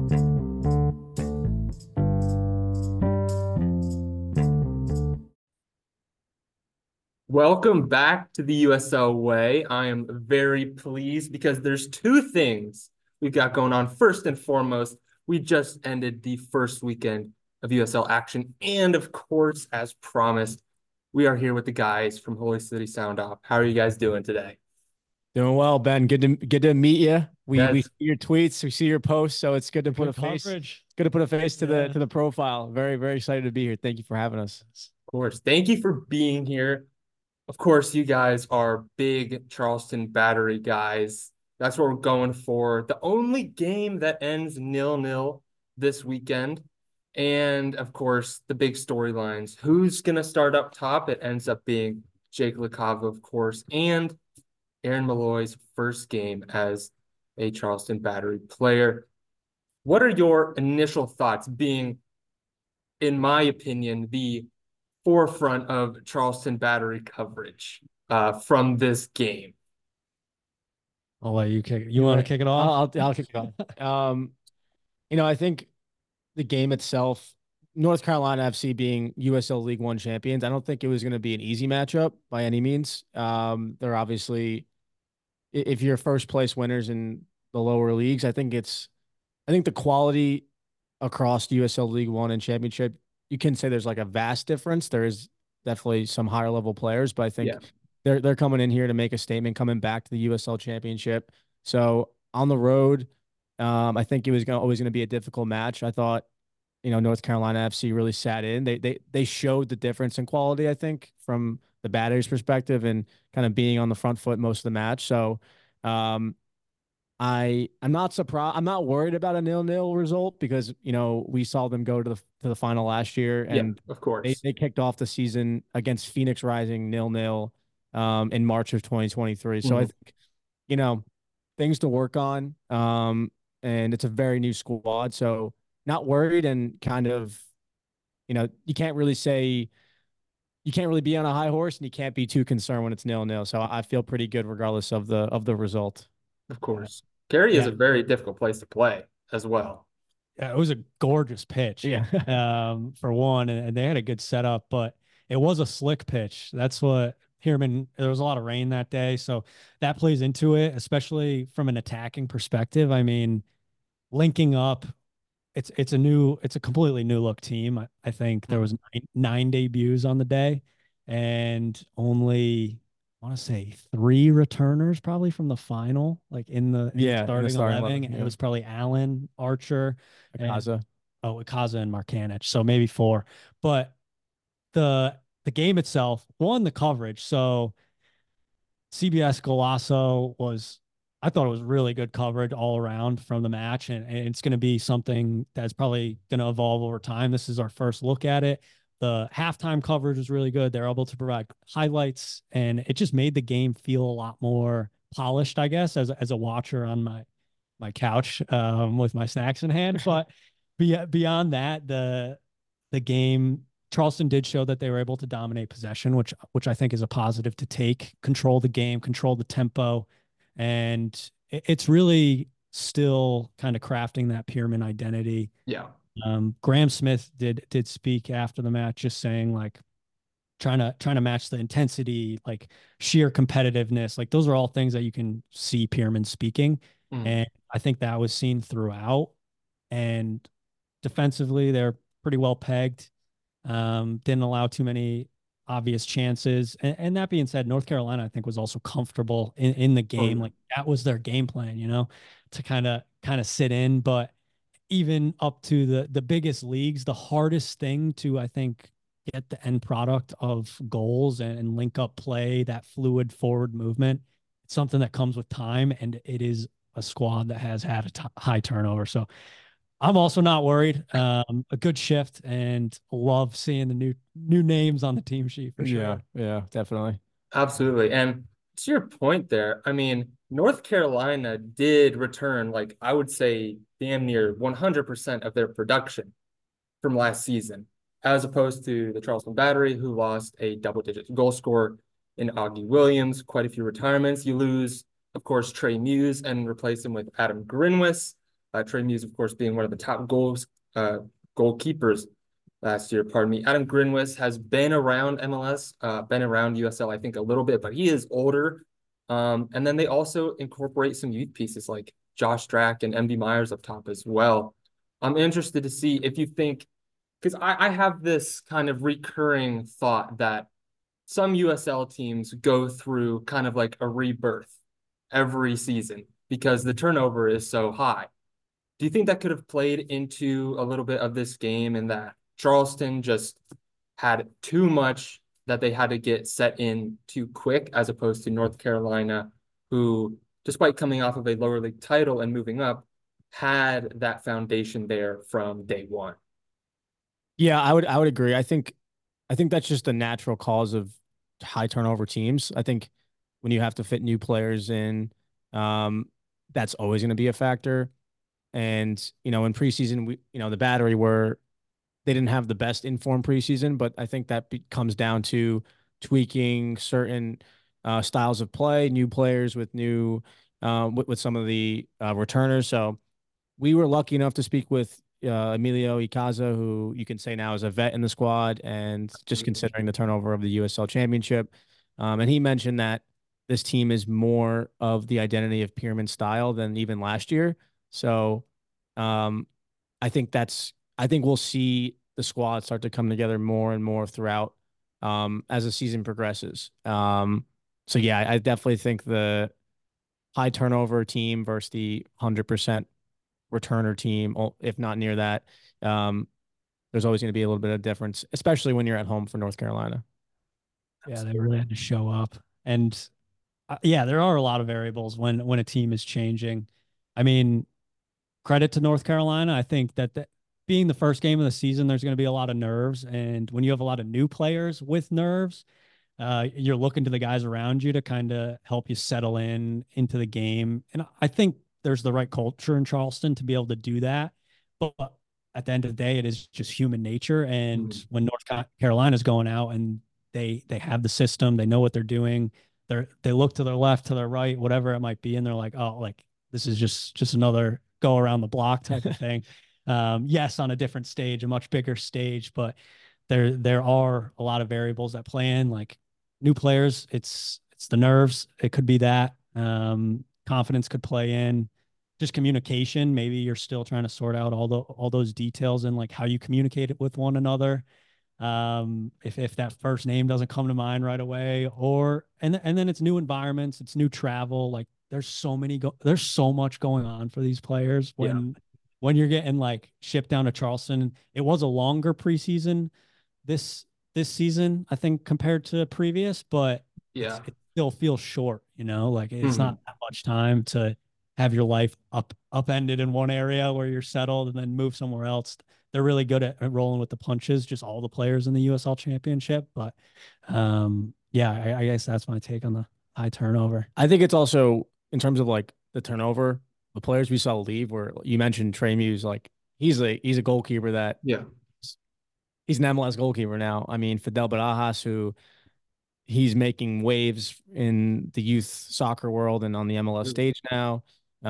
Welcome back to the USL Way. I am very pleased because there's two things we've got going on. First and foremost, we just ended the first weekend of USL action. And of course, as promised, we are here with the guys from Holy City Sound Op. How are you guys doing today? Doing well, Ben. Good to meet you. We Yes, see your tweets, we see your posts, so it's good to put a Good face. coverage. Good to put a face to Yeah. the profile. Very excited to be here. Thank you for having us. of course. Thank you for being here. Of course, you guys are big Charleston Battery guys. That's what we're going for. The only game that ends 0-0 this weekend. And of course, the big storylines. Who's going to start up top? It ends up being Jake LaCava, of course, and Aaron Malloy's first game as a Charleston Battery player. What are your initial thoughts being, in my opinion, the forefront of Charleston Battery coverage from this game? I'll let you kick. You want to kick it off? I'll kick it off. I think the game itself, North Carolina FC being USL League One champions, I don't think it was going to be an easy matchup by any means. They're obviously, if you're first place winners in the lower leagues, I think the quality across USL League One and Championship, you can say there's like a vast difference. There is definitely some higher level players, but I think Yeah, they're coming in here to make a statement, coming back to the USL Championship. So on the road, I think it was always going to be a difficult match. I thought, North Carolina FC really sat in. They showed the difference in quality, I think, from the batter's perspective and kind of being on the front foot most of the match. So um, I'm not surprised. I'm not worried about a 0-0 result because we saw them go to the final last year yeah, and of they course. they kicked off the season against Phoenix Rising 0-0 in March of 2023. So I Mhm. think things to work on, and it's a very new squad. So not worried and kind of you can't really say you can't really be on a high horse and you can't be too concerned when it's 0-0. So I feel pretty good regardless of the result. Of course. Gary is Yeah. a very difficult place to play as well. Yeah, it was a gorgeous pitch, Yeah. for one, and they had a good setup, but it was a slick pitch. That's what Pierman, there was a lot of rain that day, so that plays into it, especially from an attacking perspective. I mean, linking up, it's a completely new look team. I think there was nine debuts on the day, and only I want to say three returners probably from the final, like in the Yeah, in the starting starting 11. 11. And it Yeah. was probably Allen, Archer, and Akaza. Ikaza and Markanich. So maybe four. But the the game itself won the coverage. So CBS Golasso was, I thought it was really good coverage all around from the match. And it's going to be something that's probably going to evolve over time. This is our first look at it. The halftime coverage was really good. They're able to provide highlights, and it just made the game feel a lot more polished, I guess, as a watcher on my couch, with my snacks in hand. But beyond that, the game, Charleston did show that they were able to dominate possession, which I think is a positive to take, control the game, control the tempo, and it's really still kind of crafting that Pierman identity. Yeah. Graham Smith did speak after the match, just saying like trying to match the intensity, like sheer competitiveness. Like those are all things that you can see Pierman speaking, Mhm. and I think that was seen throughout. And defensively, they're pretty well pegged. Didn't allow too many obvious chances. And that being said, North Carolina, I think, was also comfortable in the Oh, game. yeah. Like that was their game plan, to kind of sit in. But even up to the biggest leagues, the hardest thing to, I think, get the end product of goals and link up play, that fluid forward movement, it's something that comes with time, and it is a squad that has had a high turnover. So I'm also not worried. A good shift, and love seeing the new names on the team sheet for Yeah, sure. yeah, definitely. Absolutely. And to your point there, I mean, North Carolina did return, like, I would say, damn near 100% of their production from last season, as opposed to the Charleston Battery, who lost a double-digit goal scorer in Augie Williams, quite a few retirements. You lose, of course, Trey Muse and replace him with Adam Grinwis. Trey Muse, of course, being one of the top goalkeepers last year. Pardon me. Adam Grinwis has been around MLS, been around USL, I think, a little bit, but he is older. And then they also incorporate some youth pieces like Josh Drack and MD Myers up top as well. I'm interested to see if you think, because I have this kind of recurring thought that some USL teams go through kind of like a rebirth every season because the turnover is so high. Do you think that could have played into a little bit of this game and that Charleston just had too much that they had to get set in too quick as opposed to North Carolina, who, despite coming off of a lower league title and moving up, had that foundation there from day one? Yeah, I would agree. I think that's just a natural cause of high turnover teams. I think when you have to fit new players in, um, that's always going to be a factor. And in preseason, the Battery were they didn't have the best informed preseason, but I think that comes down to tweaking certain styles of play, new players with new with some of the returners. So we were lucky enough to speak with Emilio Icaza, who you can say now is a vet in the squad, and just considering the turnover of the USL Championship. And he mentioned that this team is more of the identity of Pyramid style than even last year. So um, I think we'll see the squad start to come together more and more throughout as the season progresses. So yeah, I definitely think the high turnover team versus the 100% returner team, if not near that, um, there's always going to be a little bit of difference, especially when you're at home for North Carolina. Yeah, they really had to show up. And yeah, there are a lot of variables when a team is changing. I mean, credit to North Carolina. I think that being the first game of the season, there's going to be a lot of nerves. And when you have a lot of new players with nerves, you're looking to the guys around you to kind of help you settle into the game. And I think there's the right culture in Charleston to be able to do that. But at the end of the day, it is just human nature. And when North Carolina's going out and they have the system, they know what they're doing. They look to their left, to their right, whatever it might be, and they're like, oh, like this is just another go around the block type of thing. Yes, on a different stage, a much bigger stage, but there are a lot of variables that play in, like new players. It's the nerves. It could be that. Confidence could play in. Just communication. Maybe you're still trying to sort out all those details and like how you communicate it with one another. If that first name doesn't come to mind right away, or and then it's new environments, it's new travel. Like there's there's so much going on for these players when you're getting like shipped down to Charleston. It was a longer preseason this this season, I think, compared to previous, but Yeah. it still feels short, like it's Mm-hmm. not that much time to have your life upended in one area where you're settled and then move somewhere else. They're really good at rolling with the punches, just all the players in the USL Championship. But yeah, I guess that's my take on the high turnover. I think it's also in terms of like the turnover, the players we saw leave. Where you mentioned Trey Muse, like he's a goalkeeper that Yeah. he's an MLS goalkeeper now. I mean, Fidel Barajas, who he's making waves in the youth soccer world and on the MLS stage now.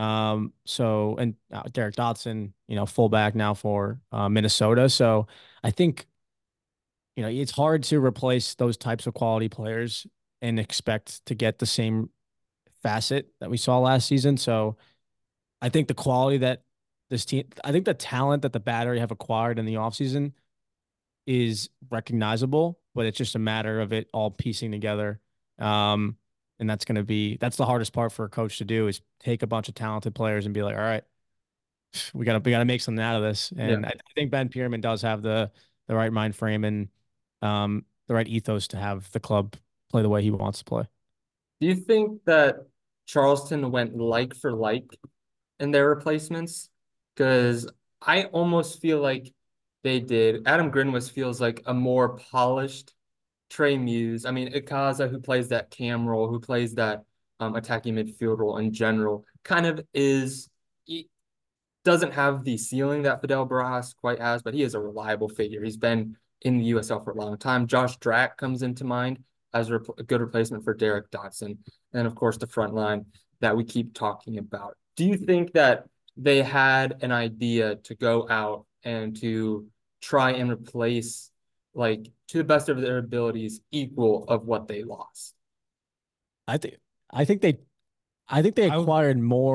So and Derek Dotson, fullback now for Minnesota. So I think it's hard to replace those types of quality players and expect to get the same facet that we saw last season. So I think the quality that this team, I think the talent that the Battery have acquired in the offseason is recognizable, but it's just a matter of it all piecing together. And that's the hardest part for a coach to do is take a bunch of talented players and be like, all right, we gotta make something out of this. And Yeah. I think Ben Pierman does have the right mind frame and the right ethos to have the club play the way he wants to play. Do you think that Charleston went like for like in their replacements? Because I almost feel like they did. Adam Grinwis feels like a more polished Trey Muse. I mean, Ikaza, who plays that cam role, who plays that attacking midfield role in general, kind of he doesn't have the ceiling that Fidel Barajas quite has, but he is a reliable figure. He's been in the USL for a long time. Josh Drack comes into mind as a good replacement for Derek Dotson. And of course, the front line that we keep talking about. Do you think that they had an idea to go out and to try and replace, like, to the best of their abilities, equal of what they lost. I think I think they I think they I acquired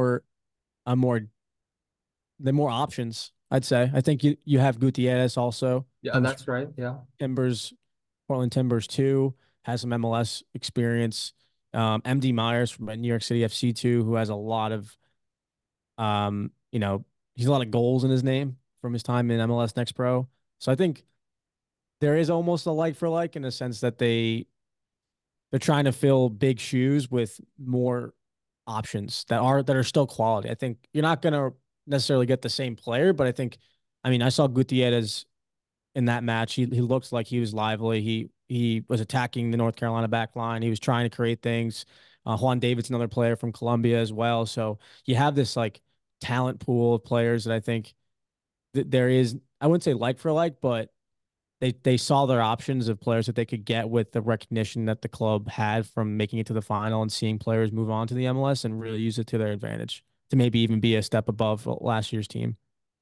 a more the more options. I'd say. I think you have Gutierrez also Yeah, comes that's right. Yeah. Timbers, Portland Timbers too, has some MLS experience. MD Myers from New York City FC too, who has a lot of you know, he's a lot of goals in his name from his time in MLS Next Pro. So I think there is almost a like for like in the sense that they're trying to fill big shoes with more options that are still quality. I think you're not gonna necessarily get the same player, but I mean, I saw Gutierrez in that match. He looked like he was lively. He was attacking the North Carolina back line. He was trying to create things. Juan David's another player from Colombia as well. So you have this like talent pool of players that I think that there is. I wouldn't say like for like, but they saw their options of players that they could get with the recognition that the club had from making it to the final and seeing players move on to the MLS and really use it to their advantage to maybe even be a step above last year's team.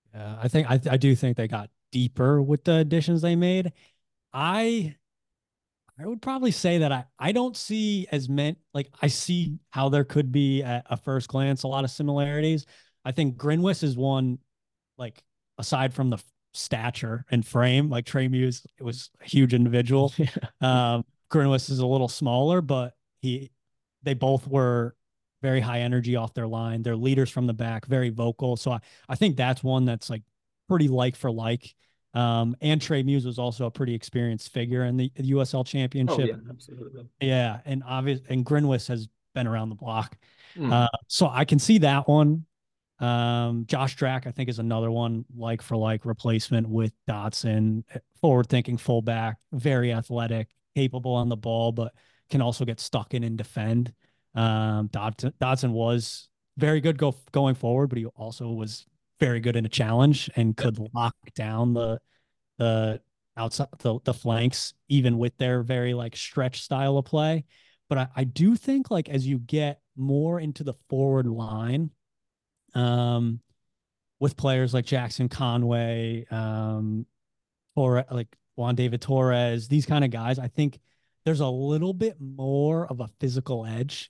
I do think they got deeper with the additions they made. I I would probably say that I don't see as many, like I see how there could be at a first glance a lot of similarities. I think Grinwis is one, like aside from the stature and frame, like Trey Muse was a huge individual. Grinwis is a little smaller, but they both were very high energy off their line. They're leaders from the back, very vocal. So I think that's one that's like pretty like for like. And Trey Muse was also a pretty experienced figure in the USL Oh Championship. yeah, absolutely. Yeah, and Grinwis has been around the block. Mm. So I can see that one. Josh Drack, I think, is another one like for like replacement with Dotson, forward thinking fullback, very athletic, capable on the ball, but can also get stuck in and defend. Dotson was very good going forward, but he also was very good in a challenge and Yep. could lock down the outside the flanks, even with their very like stretch style of play. But I do think like as you get more into the forward line, um, with players like Jackson Conway, or like Juan David Torres, these kind of guys, I think there's a little bit more of a physical edge.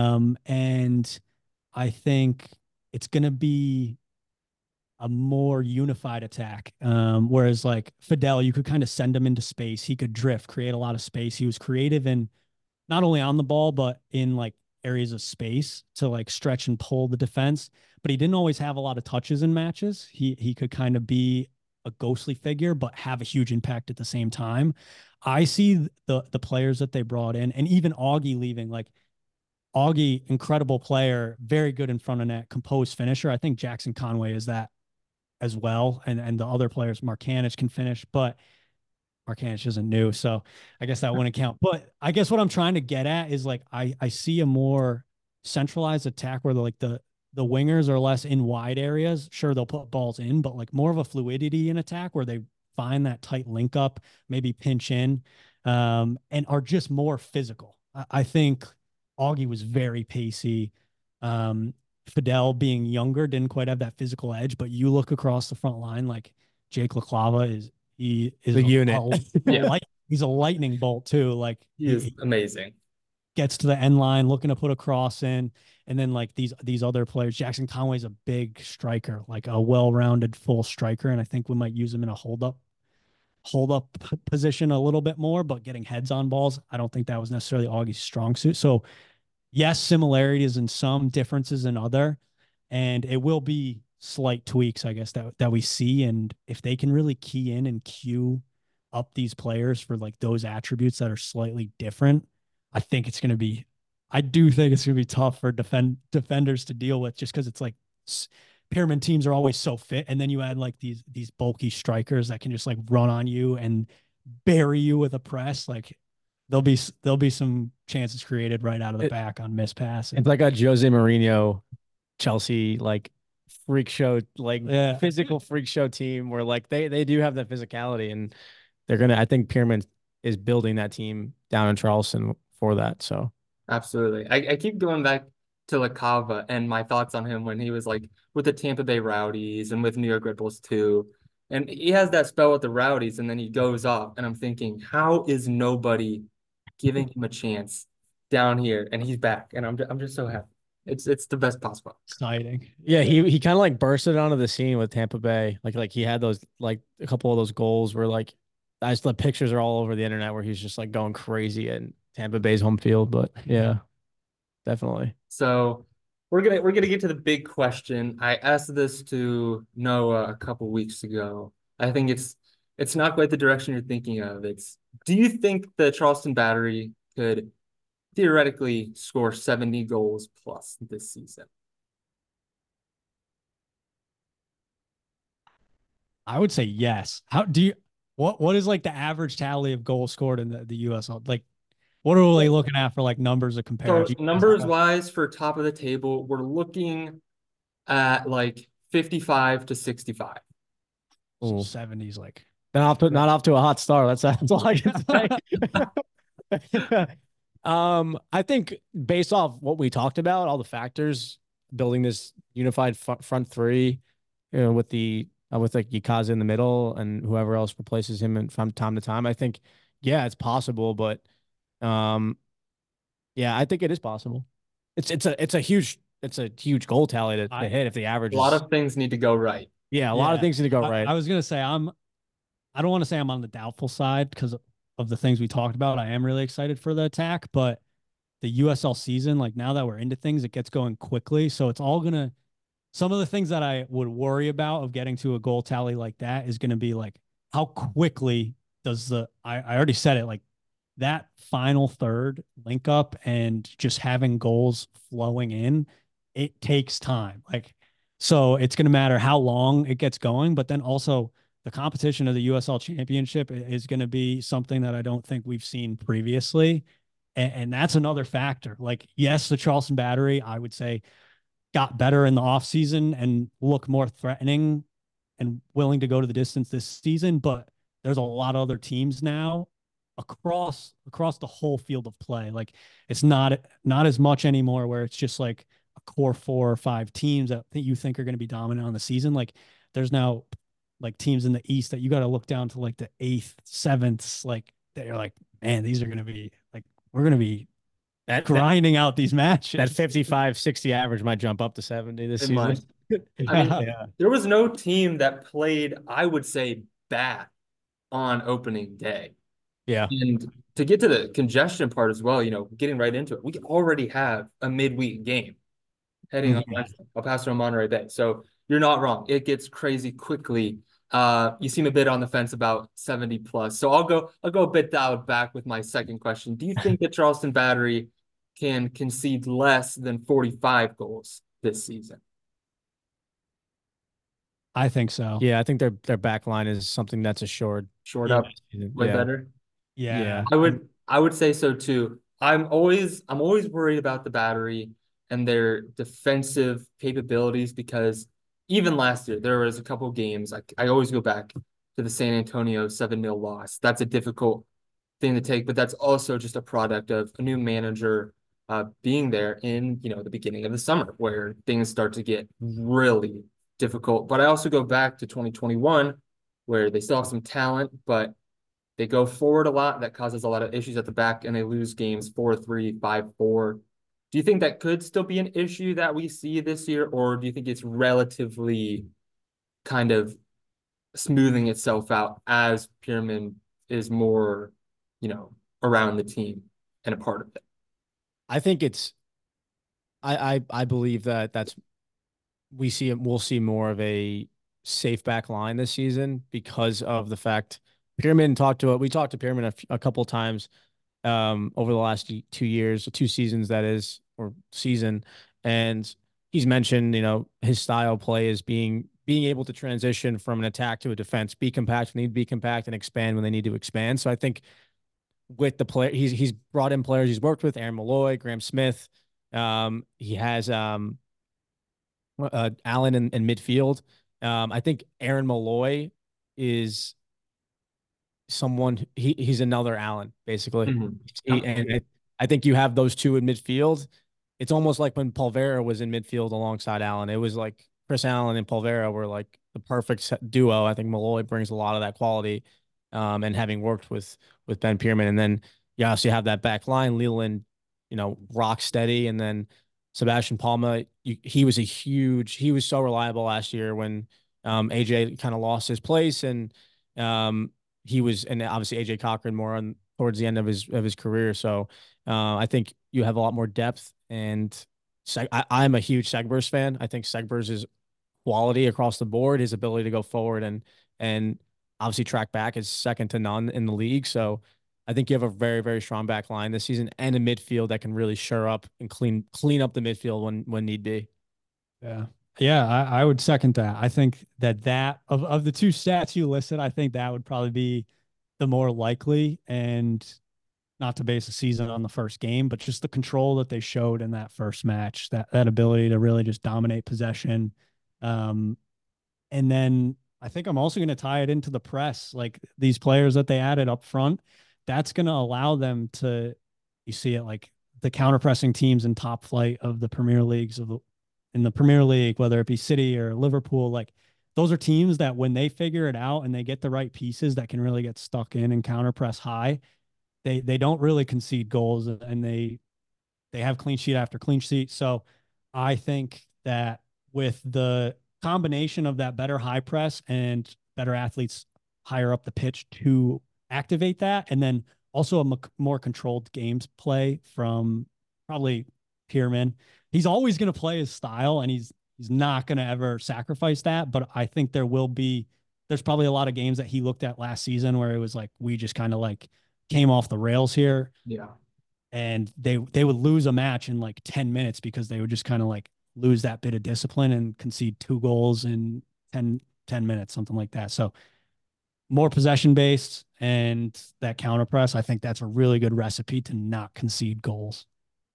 And I think it's going to be a more unified attack. Whereas like Fidel, you could kind of send him into space. He could drift, create a lot of space. He was creative in not only on the ball, but in like areas of space to like stretch and pull the defense. But he didn't always have a lot of touches in matches. He could kind of be a ghostly figure, but have a huge impact at the same time. I see the players that they brought in, and even Augie leaving. Like Augie, incredible player, very good in front of net, composed finisher. I think Jackson Conway is that as well, and the other players, Markanich can finish, but Markanich isn't new, so I guess that wouldn't count. But I guess what I'm trying to get at is like I see a more centralized attack where the wingers are less in wide areas. Sure, they'll put balls in, but like more of a fluidity in attack where they find that tight link up, maybe pinch in, and are just more physical. I think Augie was very pacey. Fidel being younger didn't quite have that physical edge, but you look across the front line, like Jake LaClava he is The unit. Yeah, he's a lightning bolt too. Like he is amazing. gets to the end line looking to put a cross in, and then like these other players. Jackson Conway's a big striker, like a well-rounded full striker, and I think we might use him in a hold up position a little bit more, but getting heads on balls, I don't think that was necessarily Augie's strong suit. So yes, similarities in some, differences in other, and it will be slight tweaks, I guess, that we see. And if they can really key in and cue up these players for like those attributes that are slightly different, I think it's going to be, I do think it's going to be tough for defenders to deal with, just because it's like pyramid teams are always so fit, and then you add like these bulky strikers that can just like run on you and bury you with a press. Like there'll be some chances created right out of the back on miss pass. It's like a Jose Mourinho Chelsea like freak show, like Yeah, physical freak show team where like they do have that physicality and they're gonna. I think Pyramid is building that team down in Charleston for that. So Absolutely. I keep going back to LaCava and my thoughts on him when he was like with the Tampa Bay Rowdies and with New York Red Bulls too. And he has that spell with the Rowdies and then he goes off. And I'm thinking, how is nobody giving him a chance down here? And he's back. And I'm just so happy. It's the best possible. Exciting. Yeah, he kind of like bursted onto the scene with Tampa Bay. Like he had those like a couple of those goals where like the pictures are all over the internet where he's just like going crazy at Tampa Bay's home field. But yeah, definitely. So we're gonna get to the big question. I asked this to Noah a couple weeks ago. I think it's not quite the direction you're thinking of. It's do you think the Charleston Battery could theoretically score 70 goals plus this season? I would say yes. How do you what is like the average tally of goals scored in the USL? Like what are we looking at for like numbers of So comparison? numbers wise for top of the table, we're looking at like 55 to 65. So Ooh. 70s like Not off to a hot start. That's all I can say. I think based off what we talked about, all the factors, building this unified front three, with the with like Yikaza in the middle and whoever else replaces him from time to time, I think, yeah, it's possible. But um, yeah, I think it is possible. It's a huge goal tally to hit if the average A lot is. of things need to go right. Yeah, a lot of things need to go right. I was gonna say I don't want to say I'm on the doubtful side because of the things we talked about. I am really excited for the attack, but the USL season, like now that we're into things, it gets going quickly. So it's all gonna some of the things that I would worry about of getting to a goal tally like that is gonna be like how quickly does I already said it, like that final third link up and just having goals flowing in, it takes time. Like so it's gonna matter how long it gets going, but then also the competition of the USL Championship is going to be something that I don't think we've seen previously. And that's another factor. Like, yes, the Charleston Battery, I would say, got better in the offseason and look more threatening and willing to go to the distance this season, but there's a lot of other teams now across the whole field of play. Like it's not as much anymore where it's just like a core 4 or 5 teams that you think are going to be dominant on the season. Like there's now like teams in the East that you got to look down to like the 8th, 7th, like they're like, man, these are going to be like, we're going to be grinding out these matches. That 55, 60 average might jump up to 70 this season. I mean, there was no team that played, I would say, bad on opening day. Yeah. And to get to the congestion part as well, getting right into it, we already have a midweek game heading on Wednesday, El Paso and Monterey Bay. So you're not wrong. It gets crazy quickly. You seem a bit on the fence about 70 plus. So I'll go a bit dialed back with my second question. Do you think that Charleston Battery can concede less than 45 goals this season? I think so. Yeah, I think their back line is something that's assured. Short up, way yeah. better. Yeah. I would say so too. I'm always worried about the Battery and their defensive capabilities because even last year there was a couple of games. I always go back to the San Antonio 7-0 loss. That's a difficult thing to take, but that's also just a product of a new manager being there in the beginning of the summer where things start to get really difficult. But I also go back to 2021 where they still have some talent, but they go forward a lot. That causes a lot of issues at the back, and they lose games 4-3, 5-4. Do you think that could still be an issue that we see this year, or do you think it's relatively kind of smoothing itself out as Pearman is more, around the team and a part of it? I think it's I believe that's we'll see more of a safe back line this season because of the fact we talked to Pearman a couple times over the last 2 years, 2 seasons that is, or season, and he's mentioned his style play is being able to transition from an attack to a defense, be compact when they need to be compact, and expand when they need to expand. So I think with the player, he's brought in players he's worked with, Aaron Malloy, Graham Smith. He has Allen in midfield. I think Aaron Malloy is someone he's another Allen basically. Mm-hmm. And I think you have those two in midfield. it's almost like when Pulvera was in midfield alongside Allen. It was like Chris Allen and Pulvera were like the perfect duo. I think Malloy brings a lot of that quality, and having worked with Ben Pierman, and then you obviously have that back line, Leland, rock steady, and then Sebastian Palma. He was so reliable last year when AJ kind of lost his place, and and obviously AJ Cochran more on towards the end of his career. So I think you have a lot more depth, and I'm a huge Segbers fan. I think Segbers is quality across the board. His ability to go forward and obviously track back is second to none in the league. So I think you have a very, very strong back line this season and a midfield that can really shore up and clean up the midfield when need be. Yeah. Yeah, I would second that. I think that of the two stats you listed, I think that would probably be the more likely, and not to base a season on the first game, but just the control that they showed in that first match, that ability to really just dominate possession. Um, and then I think I'm also going to tie it into the press, like these players that they added up front. That's going to allow them to, you see it like the counter pressing teams in top flight of the Premier Leagues in the Premier League, whether it be City or Liverpool, like those are teams that when they figure it out and they get the right pieces that can really get stuck in and counter press high, they don't really concede goals, and they have clean sheet after clean sheet. So I think that with the combination of that better high press and better athletes higher up the pitch to activate that, and then also a more controlled games play from probably Pierman. He's always going to play his style, and he's not going to ever sacrifice that. But I think there's probably a lot of games that he looked at last season where it was like we just kind of like came off the rails here. Yeah. And they would lose a match in like 10 minutes because they would just kind of like lose that bit of discipline and concede 2 goals in 10 minutes, something like that. So more possession based and that counter press, I think that's a really good recipe to not concede goals.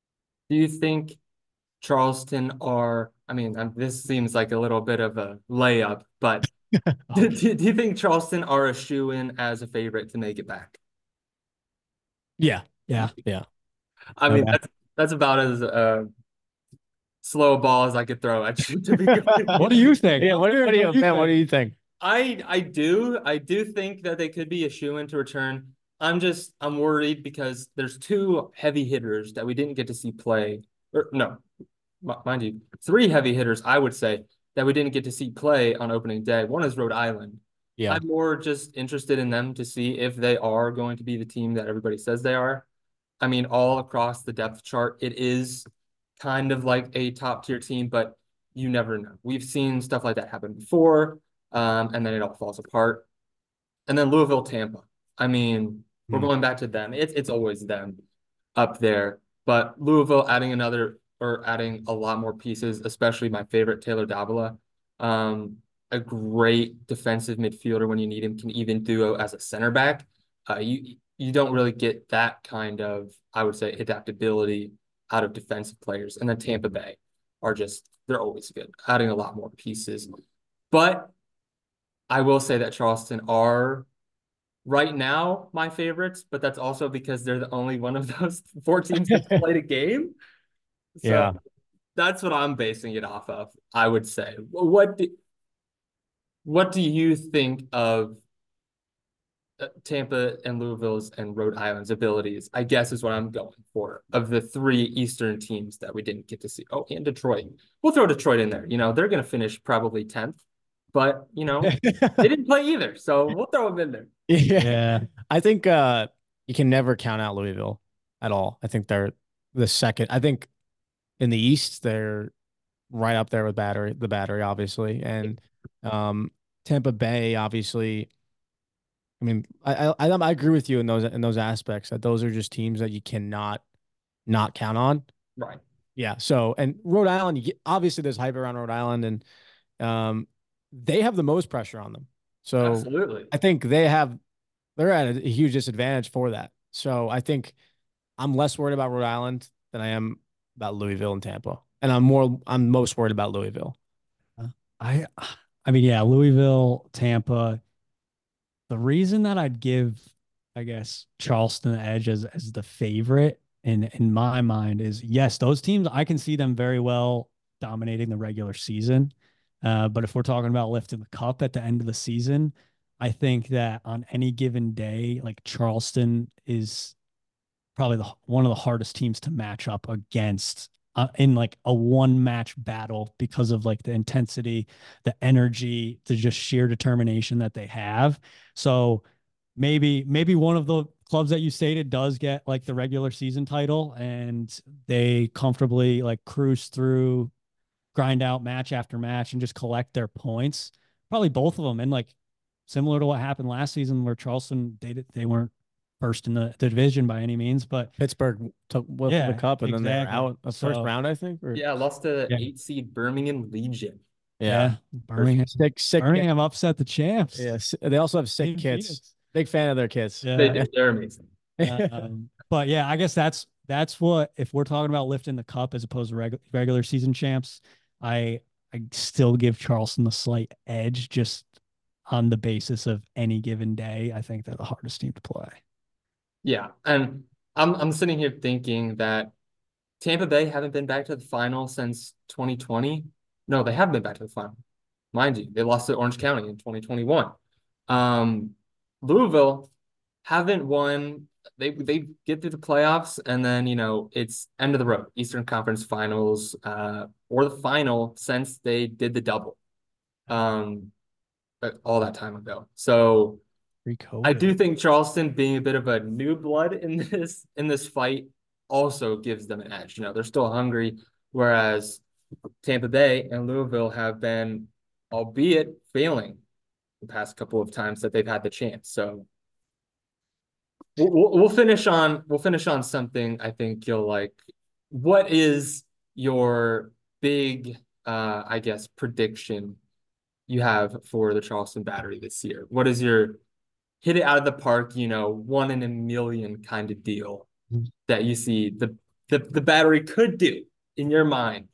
Do you think Charleston are, I mean, this seems like a little bit of a layup, but do you think Charleston are a shoe-in as a favorite to make it back? Yeah. Yeah. Yeah. I mean, Okay. that's about as slow a ball as I could throw at you, to be What do you think? Yeah. What do you, man, what do you think? I do think that they could be a shoe-in to return. I'm worried because there's two heavy hitters that we didn't get to see play. Or no, mind you, three heavy hitters, I would say, that we didn't get to see play on opening day. One is Rhode Island. Yeah. I'm more just interested in them to see if they are going to be the team that everybody says they are. I mean, all across the depth chart, it is kind of like a top tier team, but you never know. We've seen stuff like that happen before, and then it all falls apart. And then Louisville, Tampa. I mean, we're going back to them. It's always them up there. But Louisville adding a lot more pieces, especially my favorite, Taylor Davila. A great defensive midfielder when you need him, can even duo as a center back. You don't really get that kind of, I would say, adaptability out of defensive players. And then Tampa Bay they're always good, adding a lot more pieces. But I will say that Charleston are right now my favorites, but that's also because they're the only one of those four teams that played a game. So Yeah. that's what I'm basing it off of, I would say. What do you think of Tampa and Louisville's and Rhode Island's abilities, I guess is what I'm going for, of the three Eastern teams that we didn't get to see. Oh, and Detroit. We'll throw Detroit in there. They're going to finish probably 10th, but, they didn't play either. So we'll throw them in there. Yeah. I think you can never count out Louisville at all. I think they're the second. I think in the East, they're right up there with the battery, obviously. And Tampa Bay, obviously. I mean, I agree with you in those aspects that those are just teams that you cannot not count on. Right. Yeah. So, and Rhode Island, obviously there's hype around Rhode Island, and they have the most pressure on them. So Absolutely. I think they're at a huge disadvantage for that. So I think I'm less worried about Rhode Island than I am about Louisville and Tampa. And I'm most worried about Louisville. I I mean, yeah, Louisville, Tampa. The reason that I'd give, I guess, Charleston the edge as the favorite in my mind is yes, those teams I can see them very well dominating the regular season. But if we're talking about lifting the cup at the end of the season, I think that on any given day, like Charleston is probably one of the hardest teams to match up against in like a one match battle because of like the intensity, the energy, the just sheer determination that they have. So maybe one of the clubs that you stated does get like the regular season title and they comfortably like cruise through, grind out match after match and just collect their points. Probably both of them. And like similar to what happened last season where Charleston they weren't first in the division by any means, but Pittsburgh took the yeah, cup and then they were exactly. out the first round, I think. Or Yeah, lost to yeah, 8 seed Birmingham Legion. yeah, Birmingham, sick. Birmingham upset the champs. Yeah, they also have sick Team kits. Phoenix. Big fan of their kits. They Yeah. do. They're amazing. But yeah, I guess that's what if we're talking about lifting the cup as opposed to regular season champs, I still give Charleston the slight edge just on the basis of any given day. I think they're the hardest team to play. Yeah, and I'm sitting here thinking that Tampa Bay haven't been back to the final since 2020. No, they have been back to the final. Mind you, they lost to Orange County in 2021. Um, Louisville haven't won. They get through the playoffs and then, it's end of the road, Eastern Conference Finals, or the final since they did the double. But all that time ago. So I do think Charleston being a bit of a new blood in this fight also gives them an edge. They're still hungry, whereas Tampa Bay and Louisville have been, albeit failing, the past couple of times that they've had the chance. So we'll finish on something I think you'll like. What is your big, I guess, prediction you have for the Charleston Battery this year? What is your hit it out of the park, 1 in a million kind of deal that you see the Battery could do in your mind?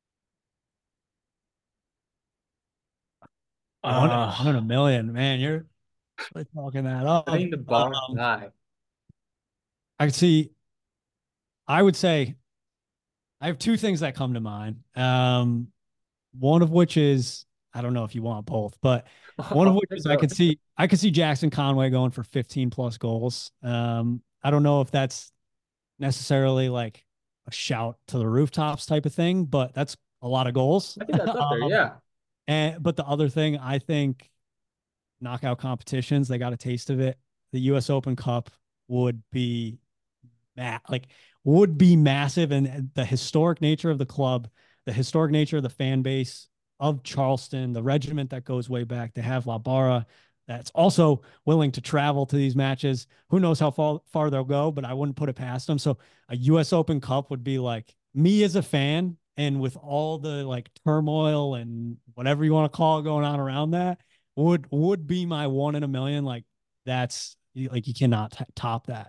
One in a million, man. You're really talking that up. I think the bar high. I could see. I would say I have two things that come to mind. One of which is I don't know if you want both, but one of which is I could see Jackson Conway going for 15 plus goals. I don't know if that's necessarily like a shout to the rooftops type of thing, but that's a lot of goals. I think that's up there, yeah. But the other thing, I think knockout competitions, they got a taste of it. The US Open Cup would be would be massive, and the historic nature of the club, the historic nature of the fan base of Charleston, the regiment that goes way back. They have La Barra that's also willing to travel to these matches. Who knows how far they'll go, but I wouldn't put it past them. So a US Open Cup would be like me as a fan, and with all the like turmoil and whatever you want to call it going on around that, would be my 1 in a million. Like that's like you cannot top that,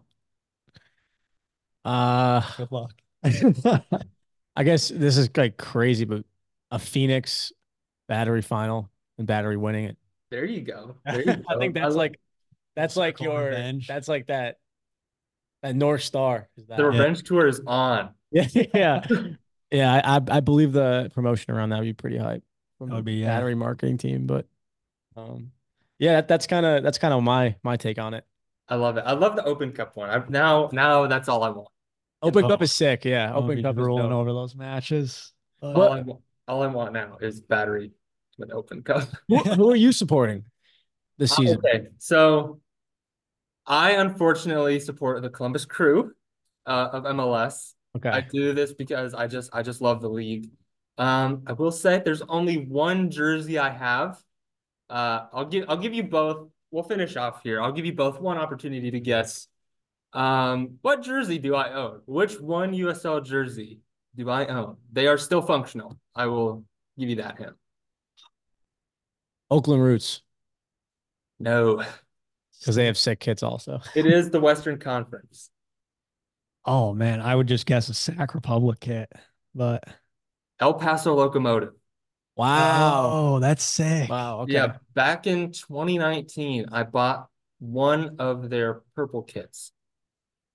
Good luck. I guess this is like crazy, but a Phoenix Battery final and Battery winning it. There you go. There you go. I think that's like your revenge. that's like that North Star. The revenge tour is on. Yeah, yeah, yeah. I believe the promotion around that would be pretty hype from That would the be, Battery marketing team. But yeah, that's kind of my take on it. I love it. I love the Open Cup one. Now that's all I want. Open Cup is sick. Yeah, Open Open Cup is rolling dope. over those matches. All I want now is Battery with Open Cup. Who are you supporting this season? Okay, so I unfortunately support the Columbus Crew of MLS. Okay. I do this because I just love the league. I will say there's only one jersey I have. I'll give you both. We'll finish off here. I'll give you both one opportunity to guess. What jersey do I own? Which one USL jersey do I own? They are still functional. I will give you that hint. Oakland Roots, No, because they have sick kits also. it is the Western Conference. Oh man, I would just guess a Sac Republic kit, but El Paso Locomotive. Wow. Oh, that's sick. Wow. Okay. Yeah, back in 2019, I bought one of their purple kits.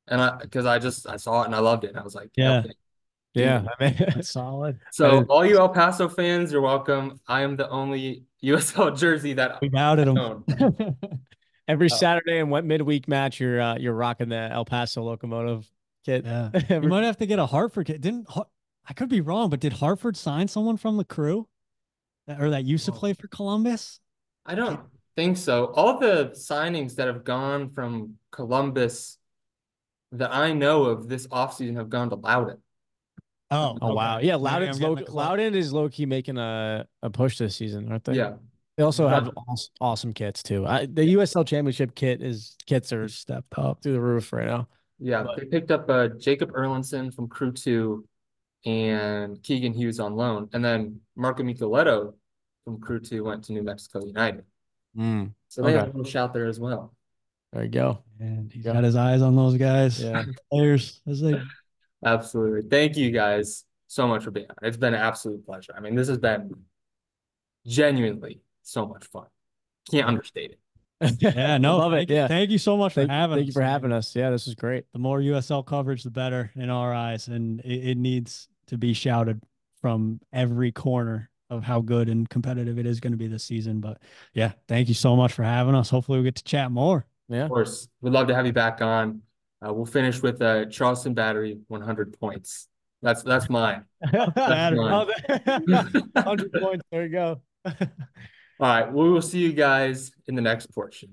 and because I saw it and I loved it. And I was like, Yeah. okay, Yeah, dude. I mean, That's solid. that So is all you El Paso fans, you're welcome. I am the only USL jersey that We doubted I him. own. every Oh, Saturday and what midweek match you're rocking the El Paso Locomotive kit. Yeah. You might have to get a Hartford kid. I could be wrong, but did Hartford sign someone from the crew that used to play for Columbus? I don't think so. All the signings that have gone from Columbus that I know of this offseason have gone to Loudon. Oh, Oh wow, okay. yeah, Maybe I'm getting the club. Loudon is low key making a push this season, aren't they? Yeah. They also have But awesome kits too. The USL Championship kits are Stepped up. through the roof right now. yeah, But they picked up Jacob Erlinson from Crew 2 and Keegan Hughes on loan. And then Marco Micheletto from Crew 2 went to New Mexico United. So they have a okay, little shout there as well. there you go. And he's Yeah, got his eyes on those guys, yeah. players. As they Absolutely. Thank you guys so much for being on. It's been an absolute pleasure. I mean, this has been genuinely so much fun. Can't understate it. Yeah, no, Love it. Yeah, thank you so much for having thank you us. for I having mean, us. Yeah, this is great. the more USL coverage, the better in our eyes, and it needs to be shouted from every corner of how good and competitive it is going to be this season. But yeah, thank you so much for having us. Hopefully, we get to chat more. Yeah. Of course, we'd love to have you back on. We'll finish with Charleston Battery 100 points. That's mine. That's Matter. mine. Oh, 100 points. There you go. All right, we will see you guys in the next portion.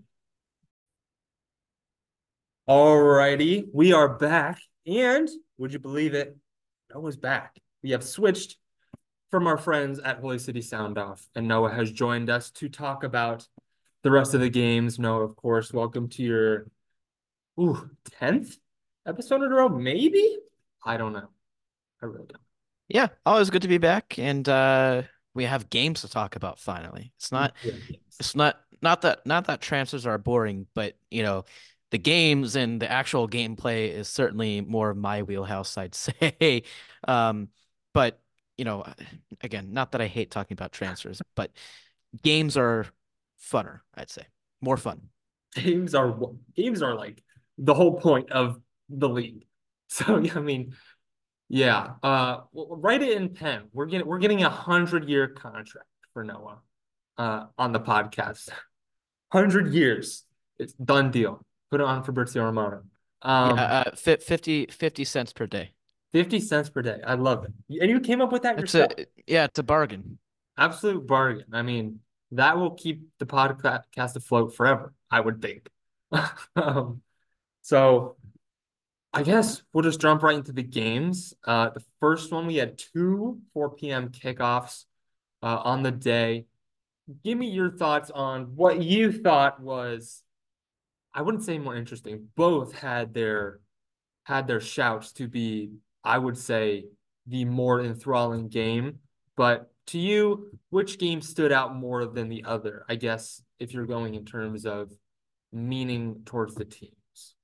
All righty, we are back, and would you believe it? Noah's back. We have switched from our friends at Holy City Sound Off, and Noah has joined us to talk about the rest of the games. Noah, of course, welcome to your 10th episode in a row, maybe? I don't know. I really don't. Yeah, always good to be back, and we have games to talk about finally. Yeah. It's not that transfers are boring, but the games and the actual gameplay is certainly more of my wheelhouse, I'd say. But again, not that I hate talking about transfers, but games are funner, I'd say. More fun. Games are like the whole point of the league. So yeah, I mean, yeah. Write it in pen. We're getting a 100-year contract for Noah on the podcast. 100 years. It's done deal. Put it on Fabrizio Romano. Yeah, 50 cents per day. 50 cents per day. I love it. And you came up with that yourself. It's a bargain. Absolute bargain. I mean, that will keep the podcast afloat forever, I would think. So I guess we'll just jump right into the games. The first one, we had two 4 p.m. kickoffs on the day. Give me your thoughts on what you thought was, I wouldn't say more interesting. Both had their shouts to be, I would say, the more enthralling game. But to you, which game stood out more than the other? I guess if you're going in terms of meaning towards the teams.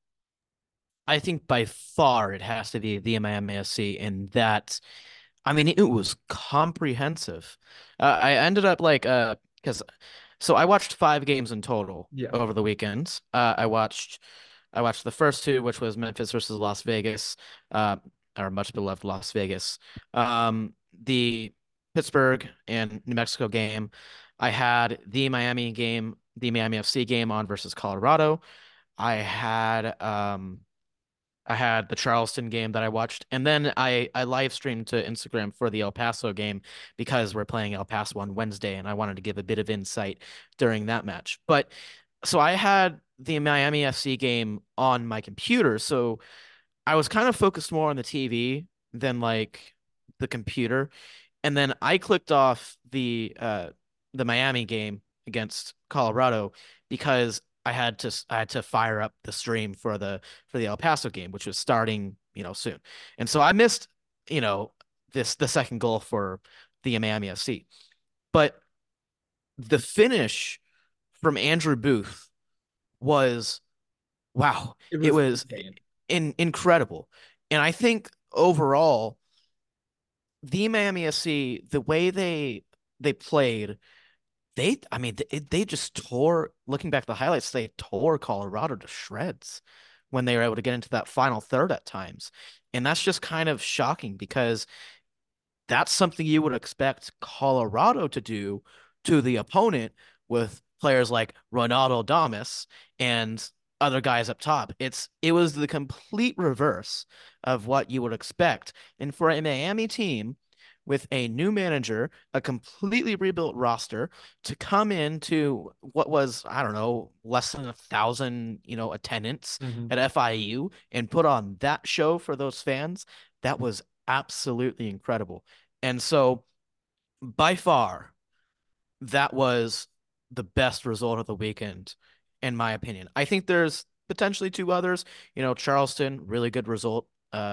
I think by far it has to be the Miami SC, and that, I mean, it was comprehensive. I ended up because so I watched 5 games in total Yeah. over the weekends. I watched the first two, which was Memphis versus Las Vegas, our much beloved Las Vegas. The Pittsburgh and New Mexico game. I had the Miami game, the Miami FC game on versus Colorado. I had I had the Charleston game that I watched, and then I live streamed to Instagram for the El Paso game because we're playing El Paso on Wednesday, and I wanted to give a bit of insight during that match. But so I had the Miami FC game on my computer, so I was kind of focused more on the TV than like the computer. And then I clicked off the Miami game against Colorado because I had to fire up the stream for the El Paso game, which was starting, soon. And so I missed, you know, the second goal for the Miami FC. But the finish from Andrew Booth was wow. It It was was insane. incredible. And I think overall, the Miami FC, the way they played, I mean, they just tore. Looking back at the highlights, they tore Colorado to shreds when they were able to get into that final third at times. And that's just kind of shocking because that's something you would expect Colorado to do to the opponent with players like Ronaldo Damas and other guys up top. It was the complete reverse of what you would expect. And for a Miami team with a new manager, a completely rebuilt roster, to come into what was, I don't know, less than 1,000, attendance Mhm. at FIU and put on that show for those fans, that was absolutely incredible. And so by far, that was the best result of the weekend, in my opinion. I think there's potentially two others. Charleston, really good result,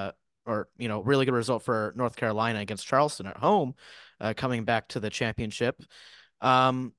really good result for North Carolina against Charleston at home, coming back to the championship. Um,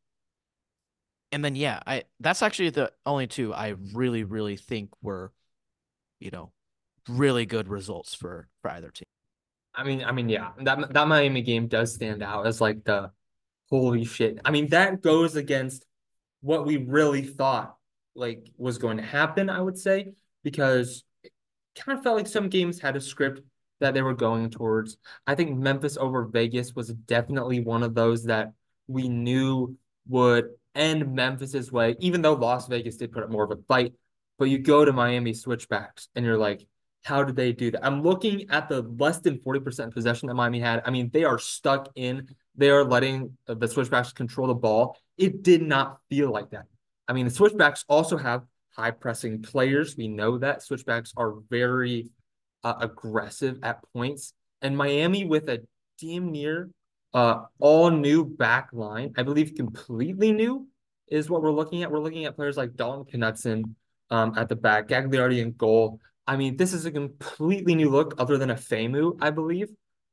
and then yeah, that's actually the only two I really, really think were, you know, really good results for either team. Yeah, that Miami game does stand out as like the holy shit. I mean, that goes against what we really thought like was going to happen, I would say, because it kind of felt like some games had a script that they were going towards. I think Memphis over Vegas was definitely one of those that we knew would end Memphis's way, even though Las Vegas did put up more of a fight. But you go to Miami switchbacks and you're like, how did they do that? I'm looking at the less than 40% possession that Miami had. I mean, they are stuck in. They are letting the switchbacks control the ball. It did not feel like that. I mean, the switchbacks also have high pressing players. We know that switchbacks are very aggressive at points. And Miami with a damn near all new back line, I believe completely new is what we're looking at. We're looking at players like Dalton Knudsen at the back, Gagliardi in goal. I mean, this is a completely new look other than a FAMU, I believe.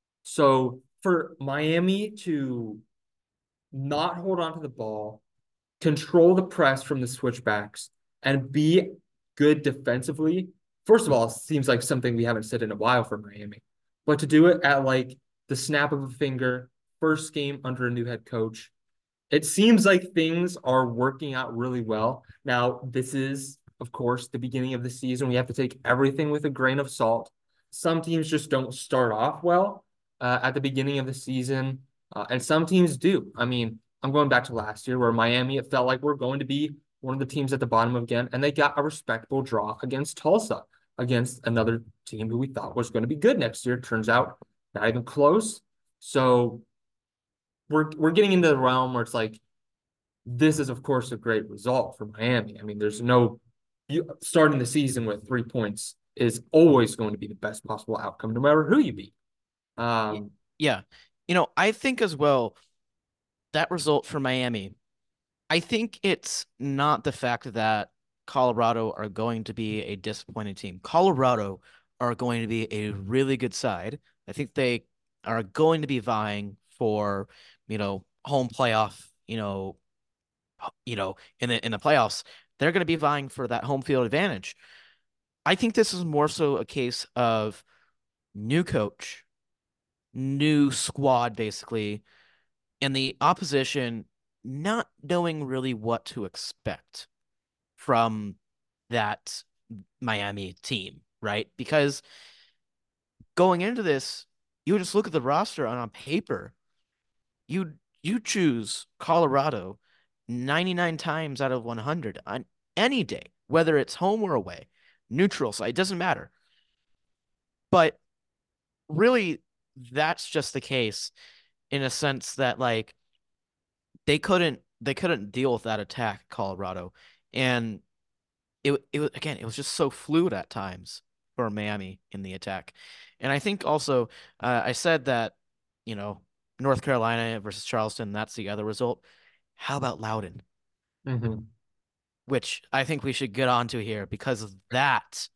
So for Miami to not hold on to the ball, control the press from the switchbacks, and be good defensively. First of all, it seems like something we haven't said in a while for Miami. But to do it at like the snap of a finger, first game under a new head coach, it seems like things are working out really well. Now, this is, of course, the beginning of the season. We have to take everything with a grain of salt. Some teams just don't start off well at the beginning of the season, and some teams do. I mean, I'm going back to last year where Miami, it felt like we're going to be one of the teams at the bottom again, and they got a respectable draw against Tulsa, against another team who we thought was going to be good next year. Turns out not even close. So we're getting into the realm where it's like this is of course a great result for Miami. I mean, there's no you starting the season with 3 points is always going to be the best possible outcome, no matter who you beat. Um, Yeah. I think as well that result for Miami, I think it's not the fact that Colorado are going to be a disappointing team. Colorado are going to be a really good side. I think they are going to be vying for, home playoff, in the playoffs. They're going to be vying for that home field advantage. I think this is more so a case of new coach, new squad, basically, and the opposition not knowing really what to expect from that Miami team, right? Because going into this, you just look at the roster on paper, you choose Colorado 99 times out of 100 on any day, whether it's home or away, neutral site, it doesn't matter. But really, that's just the case in a sense that like they couldn't deal with that attack, Colorado. And it was just so fluid at times for Miami in the attack. And I think also I said that, you know, North Carolina versus Charleston, that's the other result. How about Loudon? mhm. Which I think we should get onto here because of that.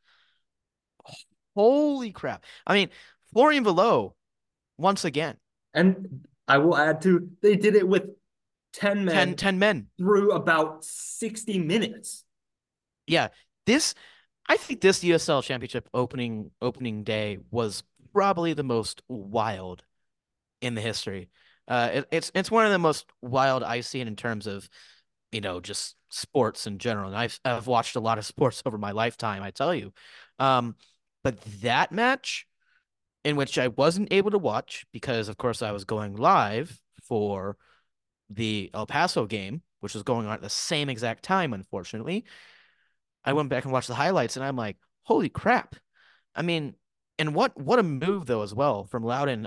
Holy crap. I mean, Florian Velo, once again, And I will add to they did it with 10 10, men 10 men. through about 60 minutes. Yeah. This I think this USL Championship opening day was probably the most wild in the history. It's one of the most wild I've seen in terms of, just sports in general. And I've watched a lot of sports over my lifetime, I tell you. But that match in which I wasn't able to watch because, of course, I was going live for the El Paso game, which was going on at the same exact time, unfortunately. I went back and watched the highlights, and I'm like, holy crap. I mean, and what a move though as well from Loudon.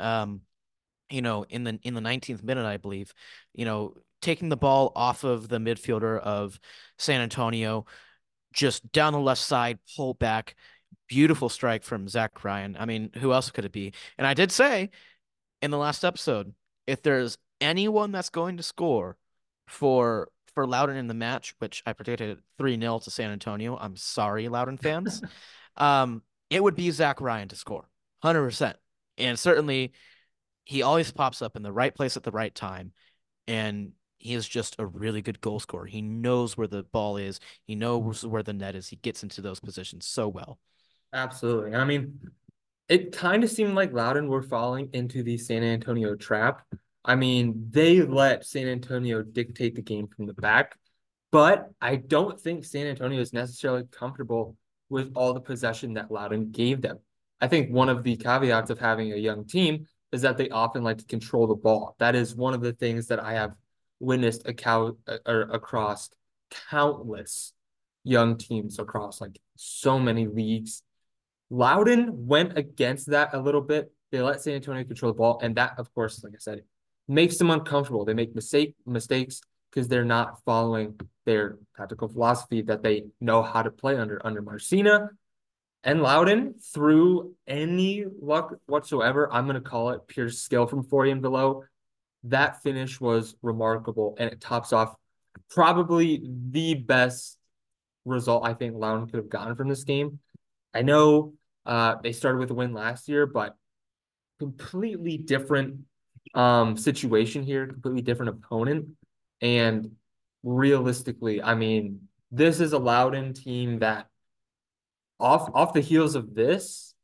In the 19th minute, I believe, taking the ball off of the midfielder of San Antonio, just down the left side, pull back, beautiful strike from Zach Ryan. I mean, who else could it be? And I did say in the last episode, if there's anyone that's going to score for Loudon in the match, which I predicted 3-0 to San Antonio. I'm sorry, Loudon fans. It would be Zach Ryan to score, 100%. And certainly he always pops up in the right place at the right time. And he is just a really good goal scorer. He knows where the ball is. He knows where the net is. He gets into those positions so well. Absolutely. I mean, it kind of seemed like Loudon were falling into the San Antonio trap. I mean, they let San Antonio dictate the game from the back, but I don't think San Antonio is necessarily comfortable with all the possession that Loudon gave them. I think one of the caveats of having a young team is that they often like to control the ball. That is one of the things that I have witnessed across countless young teams across like so many leagues. Loudon went against that a little bit. They let San Antonio control the ball, and that, of course, like I said, makes them uncomfortable. They make mistakes because they're not following their tactical philosophy that they know how to play under Marcina. And Loudon, through any luck whatsoever, I'm going to call it pure skill from Forian below. That finish was remarkable, and it tops off probably the best result I think Loudon could have gotten from this game. I know they started with a win last year, but completely different situation here, completely different opponent. And realistically, I mean, this is a Loudon team that off the heels of this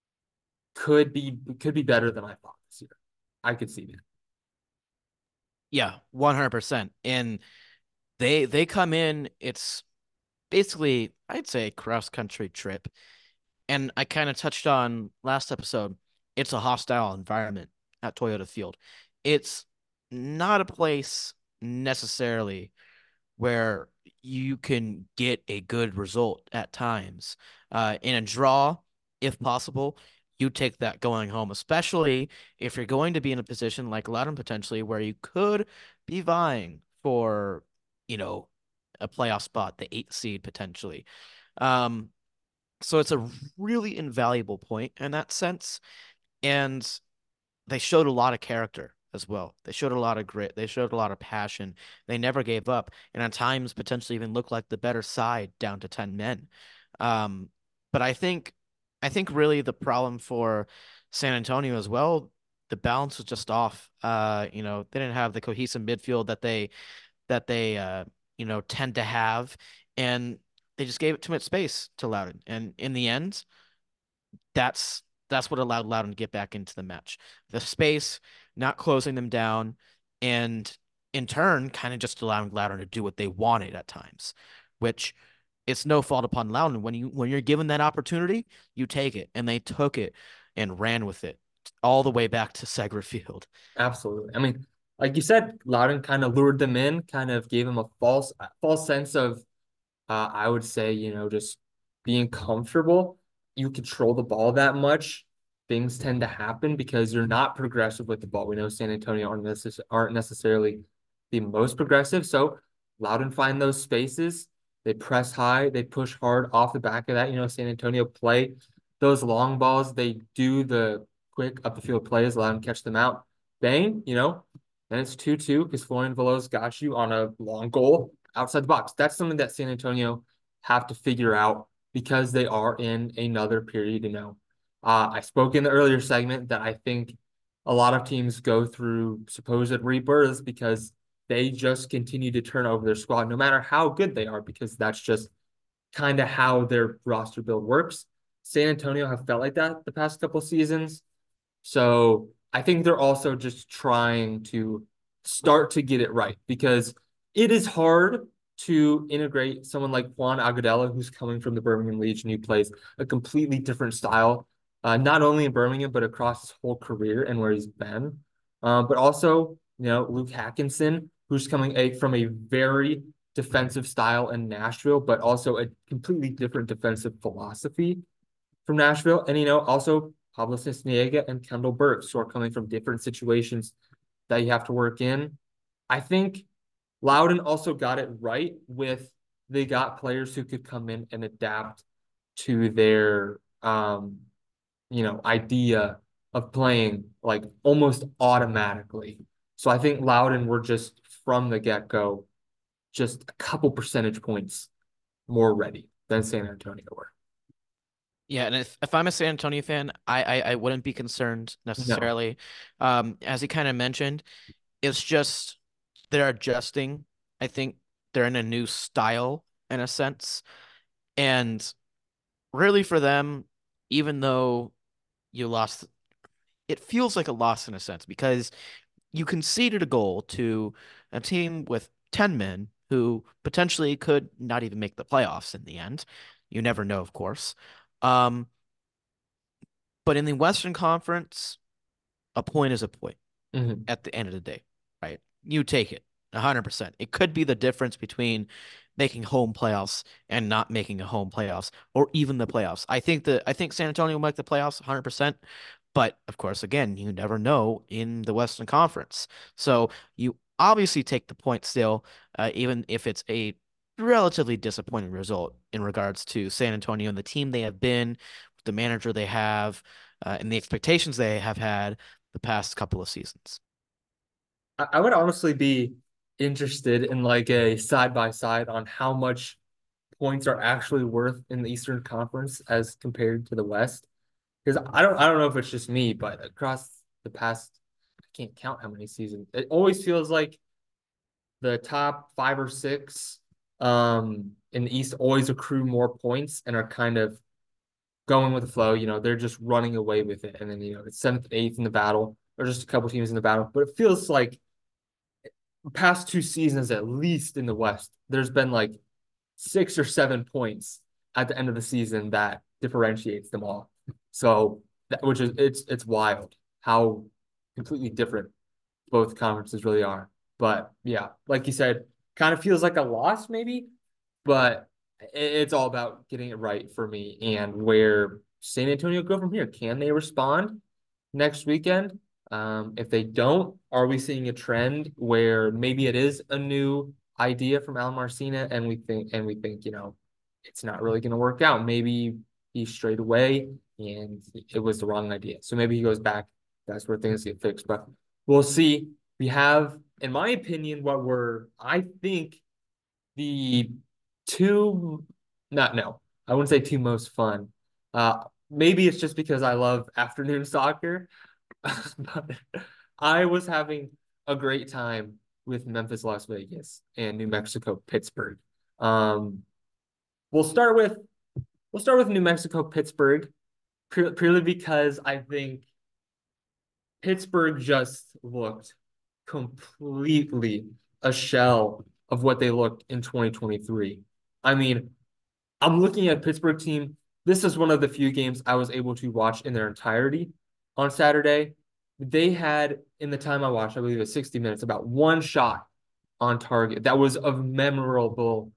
could be better than I thought this year. I could see that. Yeah, 100%. And they come in, it's basically, I'd say, cross country trip. And I kind of touched on last episode, it's a hostile environment at Toyota Field. It's not a place necessarily where you can get a good result at times. In a draw, if possible, you take that going home, especially if you're going to be in a position like Loudon potentially where you could be vying for, you know, a playoff spot, the 8th seed potentially. Um, so it's a really invaluable point in that sense. And they showed a lot of character as well. They showed a lot of grit. They showed a lot of passion. They never gave up, and at times potentially even looked like the better side down to 10 men. Um, but I think really the problem for San Antonio as well, the balance was just off. They didn't have the cohesive midfield that they tend to have, and they just gave it too much space to Loudon. And in the end, that's what allowed Loudon to get back into the match. The space, not closing them down, and in turn, kind of just allowing Loudon to do what they wanted at times, which it's no fault upon Loudon. When you're given that opportunity, you take it, and they took it and ran with it all the way back to Segra Field. Absolutely. I mean, like you said, Loudon kind of lured them in, kind of gave them a false sense of I would say, just being comfortable. You control the ball that much, things tend to happen because you're not progressive with the ball. We know San Antonio aren't necessarily the most progressive. So Loudon find those spaces. They press high. They push hard off the back of that. San Antonio play those long balls. They do the quick up the field plays, Loudon catch them out. Bang, then it's 2-2 because Florian Veloz got you on a long goal outside the box. That's something that San Antonio have to figure out because they are in another period. I spoke in the earlier segment that I think a lot of teams go through supposed rebirths because they just continue to turn over their squad, no matter how good they are, because that's just kind of how their roster build works. San Antonio have felt like that the past couple seasons. So I think they're also just trying to start to get it right because it is hard to integrate someone like Juan Agudelo, who's coming from the Birmingham Legion, who plays a completely different style, not only in Birmingham, but across his whole career and where he's been. But also, Luke Hackinson, who's coming from a very defensive style in Nashville, but also a completely different defensive philosophy from Nashville. And, also Pablo Cisniega and Kendall Burks, who are coming from different situations that you have to work in. I think Loudon also got it right with they got players who could come in and adapt to their idea of playing like almost automatically. So I think Loudon were just from the get-go just a couple percentage points more ready than San Antonio were. Yeah, and if I'm a San Antonio fan, I wouldn't be concerned No. necessarily. As he kind of mentioned, it's just they're adjusting. I think they're in a new style in a sense. And really for them, even though you lost, it feels like a loss in a sense because you conceded a goal to a team with 10 men who potentially could not even make the playoffs in the end. You never know, of course. Um, but in the Western Conference, a point is a point at the end of the day, right? You take it 100%. It could be the difference between making home playoffs and not making a home playoffs or even the playoffs. I think San Antonio will make the playoffs 100%, but of course, again, you never know in the Western Conference. So you obviously take the point still, even if it's a relatively disappointing result in regards to San Antonio and the team they have been, the manager they have, and the expectations they have had the past couple of seasons. I would honestly be interested in like a side by side on how much points are actually worth in the Eastern Conference as compared to the West. Because I don't know if it's just me, but across the past, I can't count how many seasons. It always feels like the top 5 or 6 in the East always accrue more points and are kind of going with the flow. They're just running away with it. And then, it's seventh, eighth in the battle, or just a couple teams in the battle. But it feels like the past 2 seasons, at least in the West, there's been like 6 or 7 points at the end of the season that differentiates them all. So which is it's wild how completely different both conferences really are. But yeah, like you said, kind of feels like a loss maybe, but it's all about getting it right for me and where San Antonio go from here. Can they respond next weekend? If they don't, are we seeing a trend where maybe it is a new idea from Al Marcina and we think it's not really going to work out. Maybe he strayed away and it was the wrong idea. So maybe he goes back. That's where things get fixed. But we'll see. We have, in my opinion, I think the two, not no, I wouldn't say two most fun. Maybe it's just because I love afternoon soccer, but I was having a great time with Memphis, Las Vegas, and New Mexico, Pittsburgh. Um, we'll start with New Mexico, Pittsburgh, purely because I think Pittsburgh just looked completely a shell of what they looked in 2023. I mean, I'm looking at Pittsburgh team. This is one of the few games I was able to watch in their entirety on Saturday. They had, in the time I watched, I believe it was 60 minutes, about one shot on target that was of memorable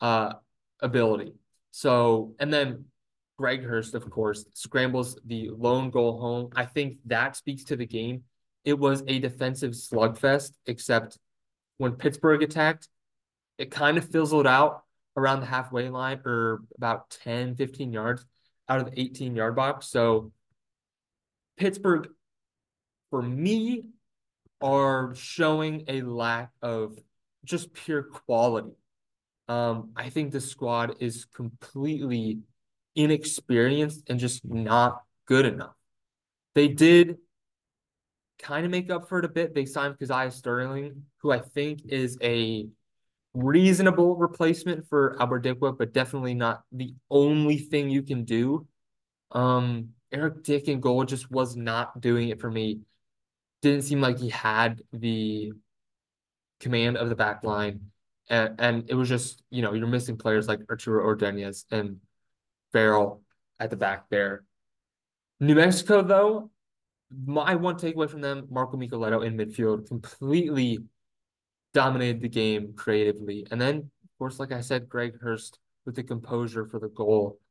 ability. So, and then Greg Hurst, of course, scrambles the lone goal home. I think that speaks to the game. It was a defensive slugfest, except when Pittsburgh attacked, it kind of fizzled out around the halfway line or about 10, 15 yards out of the 18-yard box. So Pittsburgh, for me, are showing a lack of just pure quality. I think the squad is completely inexperienced and just not good enough. They did kind of make up for it a bit. They signed Keziah Sterling, who I think is a reasonable replacement for Albert Dickwa, but definitely not the only thing you can do. Eric Dick in goal just was not doing it for me. Didn't seem like he had the command of the back line. And it was just, you're missing players like Arturo Ordonez and Farrell at the back there. New Mexico, though, my one takeaway from them, Marco Micheletto in midfield, completely dominated the game creatively. And then, of course, like I said, Greg Hurst with the composure for the goal.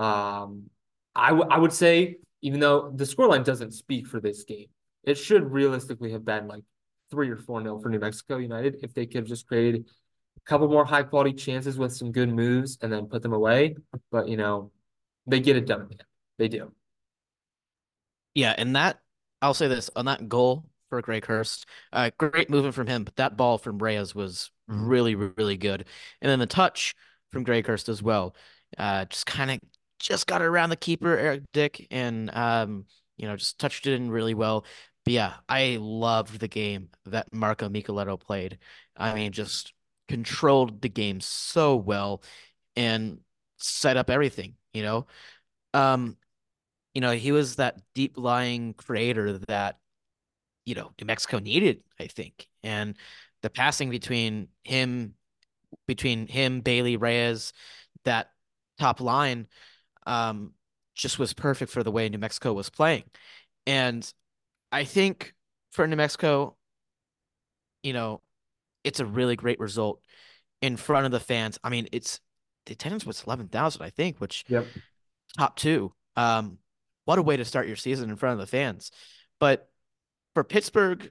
I would say, even though the scoreline doesn't speak for this game, it should realistically have been like 3 or 4-0 for New Mexico United if they could have just created a couple more high quality chances with some good moves and then put them away. But they get it done in the end. They do. Yeah, and that I'll say this on that goal for Greg Hurst, great movement from him, but that ball from Reyes was really, really good. And then the touch from Greg Hurst as well, just got it around the keeper, Eric Dick, and just touched it in really well. But yeah, I loved the game that Marco Micheletto played. I mean, just controlled the game so well and set up everything, you know. Um, he was that deep lying creator that, New Mexico needed, I think. And the passing between him, Bailey, Reyes, that top line, um, just was perfect for the way New Mexico was playing. And I think for New Mexico, you know, it's a really great result in front of the fans. I mean, the attendance was 11,000, I think, which Yep. top two. What a way to start your season in front of the fans. But for Pittsburgh,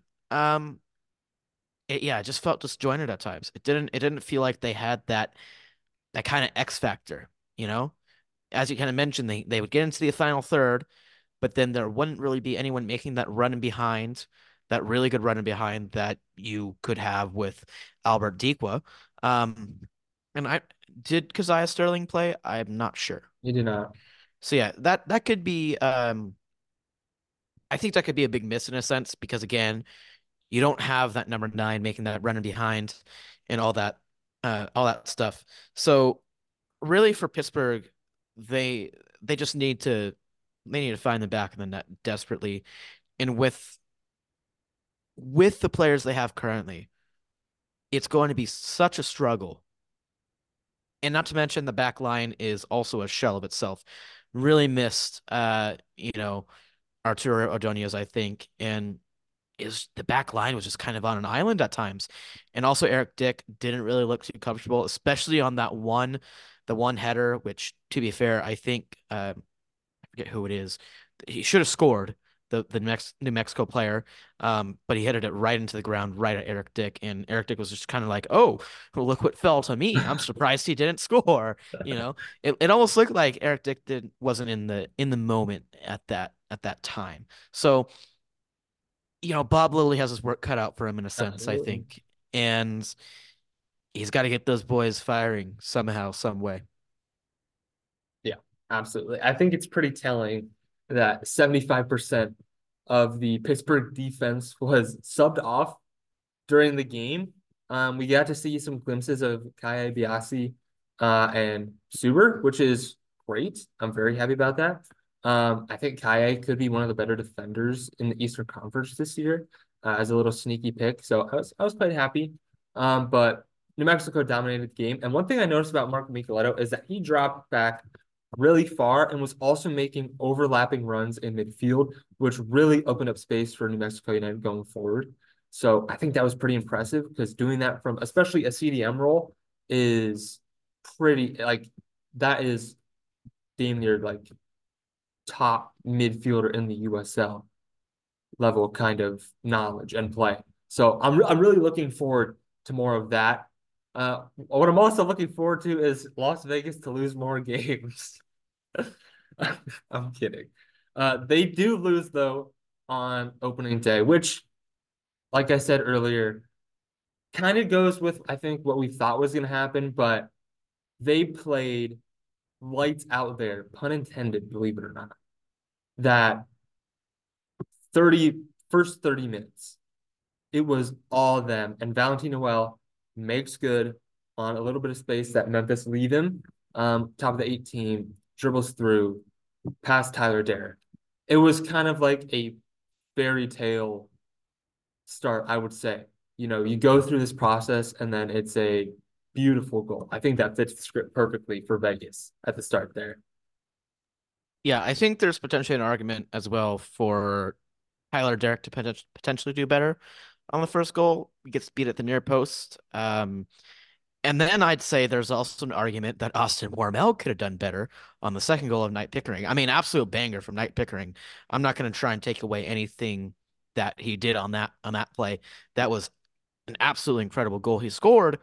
it just felt disjointed at times. It didn't feel like they had that kind of X factor, you know? As you kind of mentioned, they would get into the final third, but then there wouldn't really be anyone making that run in behind, that really good run in behind that you could have with Albert Dikwa. And I did Keziah Sterling play? I'm not sure. You do not. So yeah, that could be I think that could be a big miss in a sense because again, you don't have that number 9 making that running behind and all that stuff. So really for Pittsburgh, they they just need to find the back of the net desperately. And with the players they have currently, it's going to be such a struggle. And not to mention the back line is also a shell of itself. Really missed Arturo Ordonez, I think, and is the back line was just kind of on an island at times. And also Eric Dick didn't really look too comfortable, especially on the one header, which to be fair, I think I forget who it is. He should have scored the next New Mexico player, but he headed it right into the ground, right at Eric Dick, and Eric Dick was just kind of like, "Oh, well, look what fell to me. I'm surprised he didn't score." It almost looked like Eric Dick wasn't in the moment at that time. So Bob Lilly has his work cut out for him in a sense, I Absolutely. think. And he's got to get those boys firing somehow, some way. Yeah, absolutely. I think it's pretty telling that 75% of the Pittsburgh defense was subbed off during the game. We got to see some glimpses of Kaya Biasi and Suber, which is great. I'm very happy about that. I think Kaya could be one of the better defenders in the Eastern Conference this year as a little sneaky pick. So I was quite happy. But New Mexico dominated the game. And one thing I noticed about Marco Micheletto is that he dropped back really far and was also making overlapping runs in midfield, which really opened up space for New Mexico United going forward. So I think that was pretty impressive because doing that from especially a CDM role is pretty like that is damn near like top midfielder in the USL level kind of knowledge and play. So I'm really looking forward to more of that. What I'm also looking forward to is Las Vegas to lose more games. I'm kidding. They do lose though on opening day, which, like I said earlier, kind of goes with I think what we thought was going to happen, but they played lights out there, pun intended, believe it or not. That 30 minutes, it was all them, and Valentin Noel makes good on a little bit of space that Memphis leave him. Top of the 18, dribbles through, past Tyler Derrick. It was kind of like a fairy tale start, I would say. You go through this process and then it's a beautiful goal. I think that fits the script perfectly for Vegas at the start there. Yeah, I think there's potentially an argument as well for Tyler Derrick to potentially do better on the first goal. He gets beat at the near post. And then I'd say there's also an argument that Austin Warmel could have done better on the second goal of Knight Pickering. I mean, absolute banger from Knight Pickering. I'm not going to try and take away anything that he did on that play. That was an absolutely incredible goal he scored.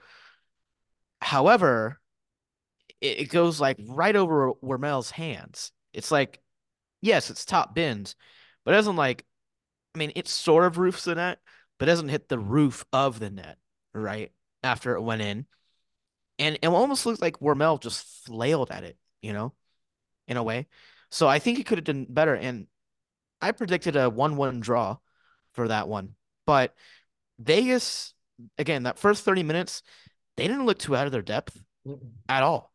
However, it goes like right over Warmel's hands. It's like, yes, it's top bins, but it doesn't like, I mean, it sort of roofs the net, but it doesn't hit the roof of the net, right? After it went in. And it almost looks like Wormel just flailed at it, in a way. So I think he could have done better. And I predicted a 1-1 draw for that one. But Vegas, again, that first 30 minutes, they didn't look too out of their depth at all.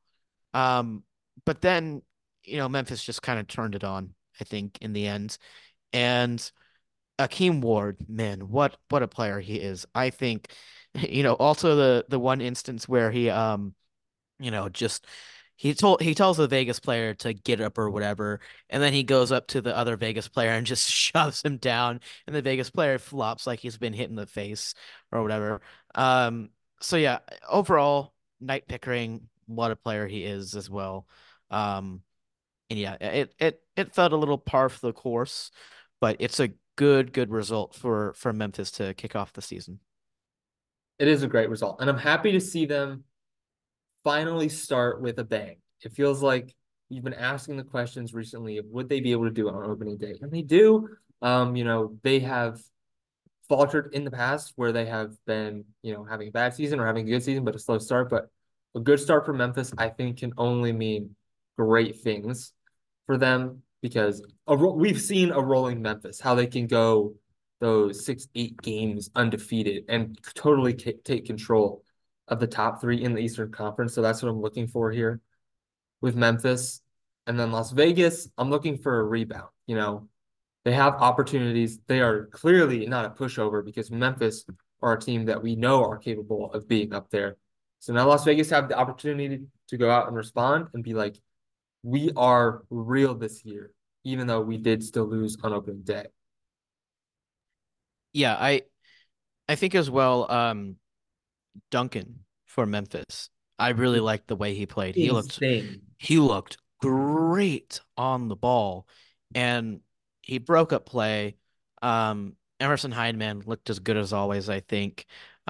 But then, Memphis just kind of turned it on, I think, in the end. And Akeem Ward, man, what a player he is. I think, also the one instance where he just he tells the Vegas player to get up or whatever, and then he goes up to the other Vegas player and just shoves him down, and the Vegas player flops like he's been hit in the face or whatever. So yeah, overall, Knight Pickering, what a player he is as well. And yeah, it felt a little par for the course, but it's a good result for Memphis to kick off the season. It is a great result, and I'm happy to see them finally start with a bang. It feels like you've been asking the questions recently of would they be able to do it on opening day, and they do. They have faltered in the past where they have been, having a bad season or having a good season, but a slow start. But a good start for Memphis, I think, can only mean great things for them because we've seen a rolling Memphis, how they can go those 6, 8 games undefeated and totally take control of the top 3 in the Eastern Conference. So that's what I'm looking for here with Memphis. And then Las Vegas, I'm looking for a rebound. They have opportunities. They are clearly not a pushover because Memphis are a team that we know are capable of being up there. So now Las Vegas have the opportunity to go out and respond and be like, we are real this year, even though we did still lose on opening day. Yeah, I think as well, Duncan for Memphis. I really liked the way he played. Insane. He looked great on the ball, and he broke up play. Emerson Heineman looked as good as always, I think.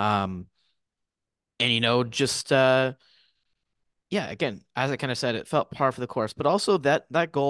And just yeah, again, as I kind of said, it felt par for the course, but also that goal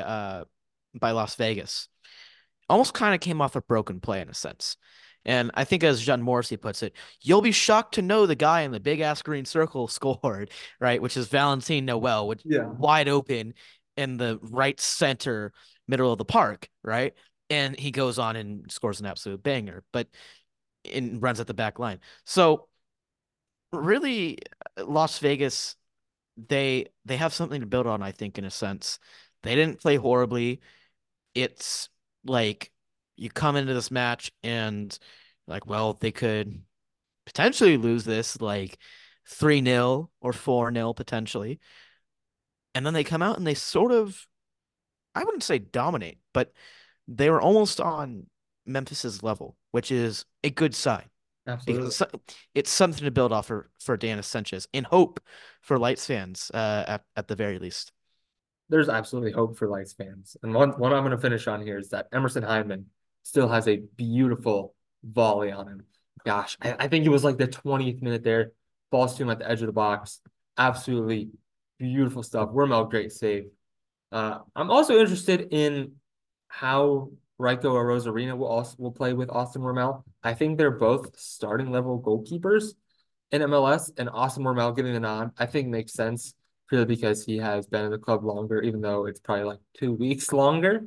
by Las Vegas almost kind of came off a broken play in a sense. And I think, as John Morrissey puts it, you'll be shocked to know the guy in the big ass green circle scored, right? Which is Valentin Noel, which wide open in the right center middle of the park, right? And he goes on and scores an absolute banger, but and runs at the back line. So really, Las Vegas, they have something to build on, I think, in a sense. They didn't play horribly. It's like you come into this match and like, well, they could potentially lose this like 3-0 or 4-0 potentially. And then they come out and they sort of, I wouldn't say dominate, but they were almost on Memphis's level, which is a good sign. Absolutely. Because it's something to build off for Danis Sanchez in hope for Lights fans at the very least. There's absolutely hope for Lights fans. And one I'm going to finish on here is that Emerson Hyndman still has a beautiful volley on him. Gosh, I think it was like the 20th minute there. Falls to him at the edge of the box. Absolutely beautiful stuff. Wormel, great save. I'm also interested in how Raiko Arozarena will play with Austin Wormel. I think they're both starting level goalkeepers in MLS, and Austin Wormel getting the nod, I think makes sense purely because he has been in the club longer, even though it's probably like 2 weeks longer.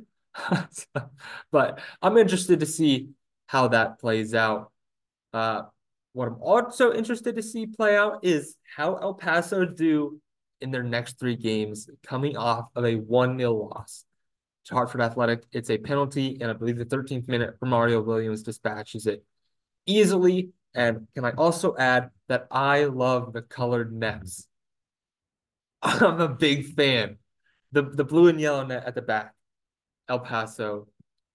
But I'm interested to see how that plays out. What I'm also interested to see play out is how El Paso do in their next 3 games, coming off of a 1-0 loss to Hartford Athletic. It's a penalty, and I believe the 13th minute, Mario Williams dispatches it easily. And can I also add, that I love the colored nets. I'm a big fan. The blue and yellow net at the back. El Paso.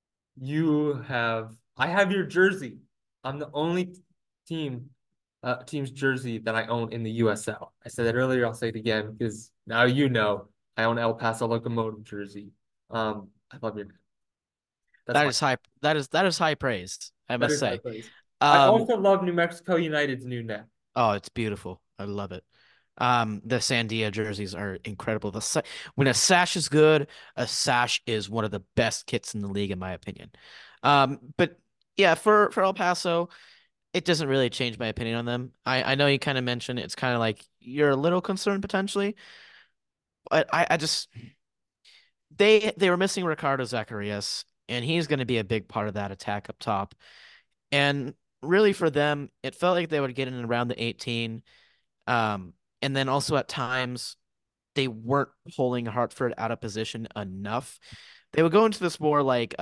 I have your jersey. I'm the only team team's jersey that I own in the USL. I said that earlier, I'll say it again because now you know I own El Paso Locomotive jersey. I love your That's That my is high. That is high praise, I that must is my say. place. I Um, also love New Mexico United's new net. oh, it's beautiful. I love it. The Sandia jerseys are incredible. When a sash is good, a sash is one of the best kits in the league, in my opinion. But yeah, for El Paso, it doesn't really change my opinion on them. I know you kind of mentioned it's kind of like you're a little concerned potentially, but I just they were missing Ricardo Zacharias, and he's going to be a big part of that attack up top. And really for them, it felt like they would get in around the 18. Um, and then also at times they weren't pulling Hartford out of position enough. They would go into this more like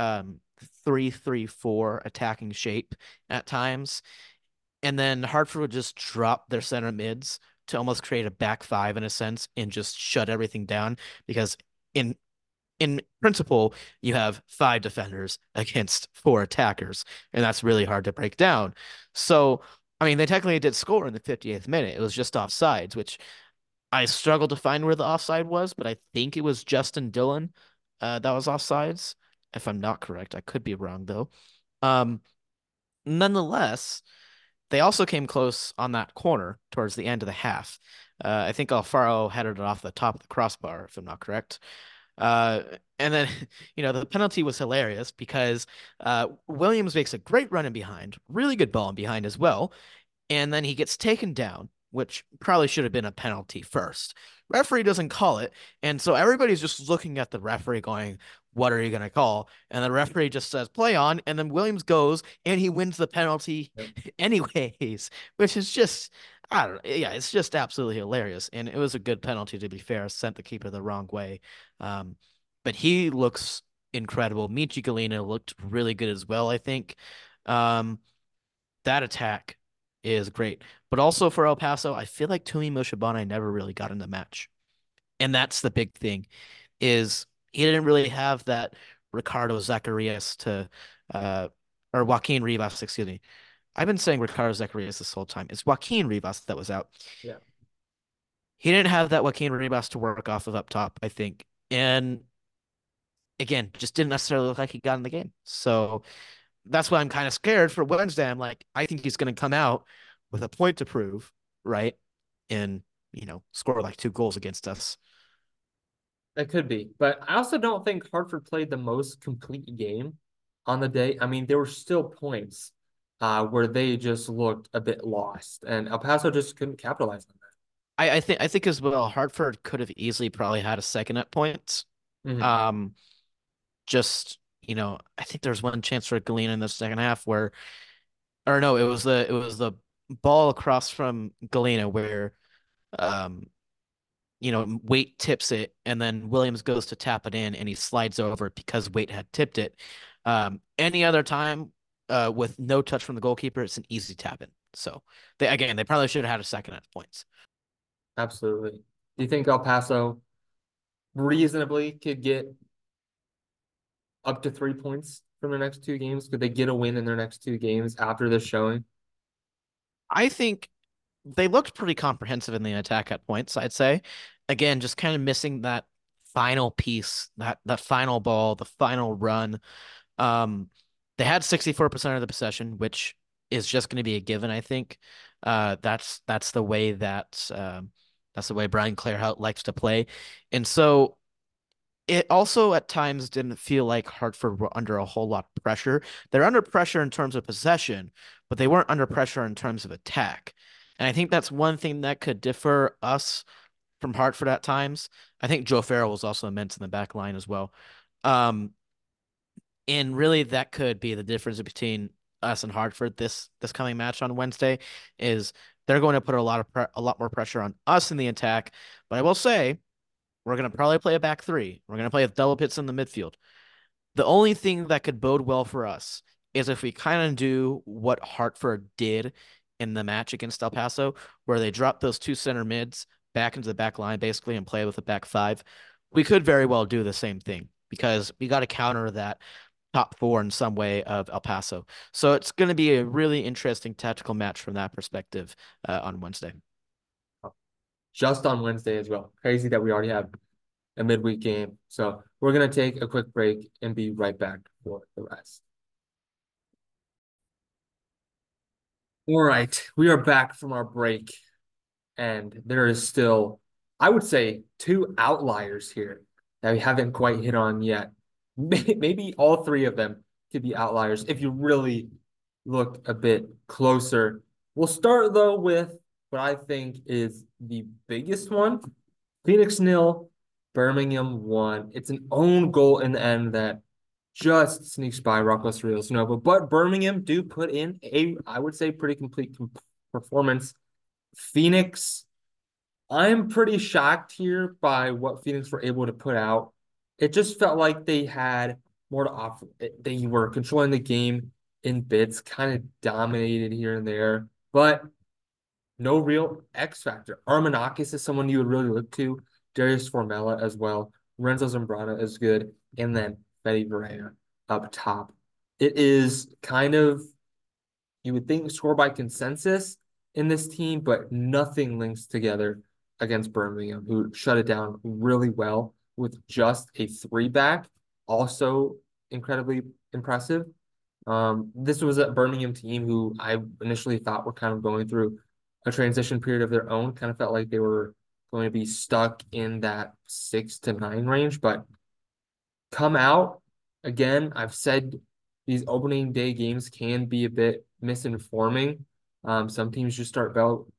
3-3-4 attacking shape at times. And then Hartford would just drop their center mids to almost create a back five in a sense and just shut everything down because in in principle, you have 5 defenders against 4 attackers, and that's really hard to break down. So, I mean, they technically did score in the 58th minute. It was just offsides, which I struggled to find where the offside was, but I think it was Justin Dillon that was offsides. If I'm not correct, I could be wrong though. Um, Nonetheless, they also came close on that corner towards the end of the half. I think Alfaro headed it off the top of the crossbar, if I'm not correct. Uh, and then, the penalty was hilarious because Williams makes a great run in behind, really good ball in behind as well. And then he gets taken down, which probably should have been a penalty first. Referee doesn't call it. And so everybody's just looking at the referee going, what are you going to call? And the referee just says, play on. And then Williams goes and he wins the penalty Yep. anyways, which is just, I don't know. Yeah, it's just absolutely hilarious. And it was a good penalty, to be fair, sent the keeper the wrong way. Um, but he looks incredible. Michi Galena looked really good as well, I think. Um, that attack is great. But also for El Paso, I feel like Tumi Moshibane never really got in the match. And that's the big thing is he didn't really have that Ricardo Zacharias to or Joaquin Rivas, excuse me. I've been saying Ricardo Zacharias this whole time. It's Joaquin Rivas that was out. Yeah. He didn't have that Joaquin Rivas to work off of up top, I think. And again, just didn't necessarily look like he got in the game. So that's why I'm kind of scared for Wednesday. I'm like, I think he's going to come out with a point to prove, right? And, score like 2 goals against us. That could be. But I also don't think Hartford played the most complete game on the day. I mean, there were still points where they just looked a bit lost, and El Paso just couldn't capitalize on I think as well, Hartford could have easily probably had a second at points. that. Um, just, I think there's one chance for Galena in the second half where, or no, it was the ball across from Galena where, um, Waite tips it, and then Williams goes to tap it in, and he slides over because Waite had tipped it. Any other time, with no touch from the goalkeeper, it's an easy tap in. So they probably should have had a second at points. Absolutely. Do you think El Paso reasonably could get up to 3 points from their next 2 games? Could they get a win in their next 2 games after this showing? I think they looked pretty comprehensive in the attack at points, I'd say. Again, just kind of missing that final piece, that final ball, the final run. Um, they had 64% of the possession, which is just going to be a given, I think. That's the way that's the way Brian Clarehout likes to play. And so it also at times didn't feel like Hartford were under a whole lot of pressure. They're under pressure in terms of possession, but they weren't under pressure in terms of attack. And I think that's one thing that could differ us from Hartford at times. I think Joe Farrell was also immense in the back line as well. Um, and really that could be the difference between us and Hartford this coming match on Wednesday is they're going to put a lot more pressure on us in the attack. But I will say we're going to probably play a back three. We're going to play with double pits in the midfield. The only thing that could bode well for us is if we kind of do what Hartford did in the match against El Paso, where they drop those two center mids back into the back line basically and play with a back five, we could very well do the same thing because we got to counter that top four in some way of El Paso. So it's going to be a really interesting tactical match from that perspective on Wednesday. Just on Wednesday as well. Crazy that we already have a midweek game. So we're going to take a quick break and be right back for the rest. All right, we are back from our break, and there is still, I would say, two outliers here that we haven't quite hit on yet. Maybe all three of them could be outliers if you really look a bit closer. We'll start, though, with what I think is the biggest one. Phoenix 0, Birmingham 1. It's an own goal in the end that just sneaks by Rockless Real Nova. But Birmingham do put in a, I would say, pretty complete performance. Phoenix, I'm pretty shocked here by what Phoenix were able to put out. It just felt like they had more to offer. They were controlling the game in bits, kind of dominated here and there, but no real X factor. Armanakis is someone you would really look to. Darius Formella as well. Renzo Zambrana is good. And then Fede Varela up top. It is kind of, you would think, score by consensus in this team, but nothing links together against Birmingham, who shut it down really well with just a three back. Also incredibly impressive. This was a Birmingham team who I initially thought were kind of going through a transition period of their own. Kind of felt like they were going to be stuck in that 6 to 9 range, but come out again. I've said these opening day games can be a bit misinforming. Some teams just start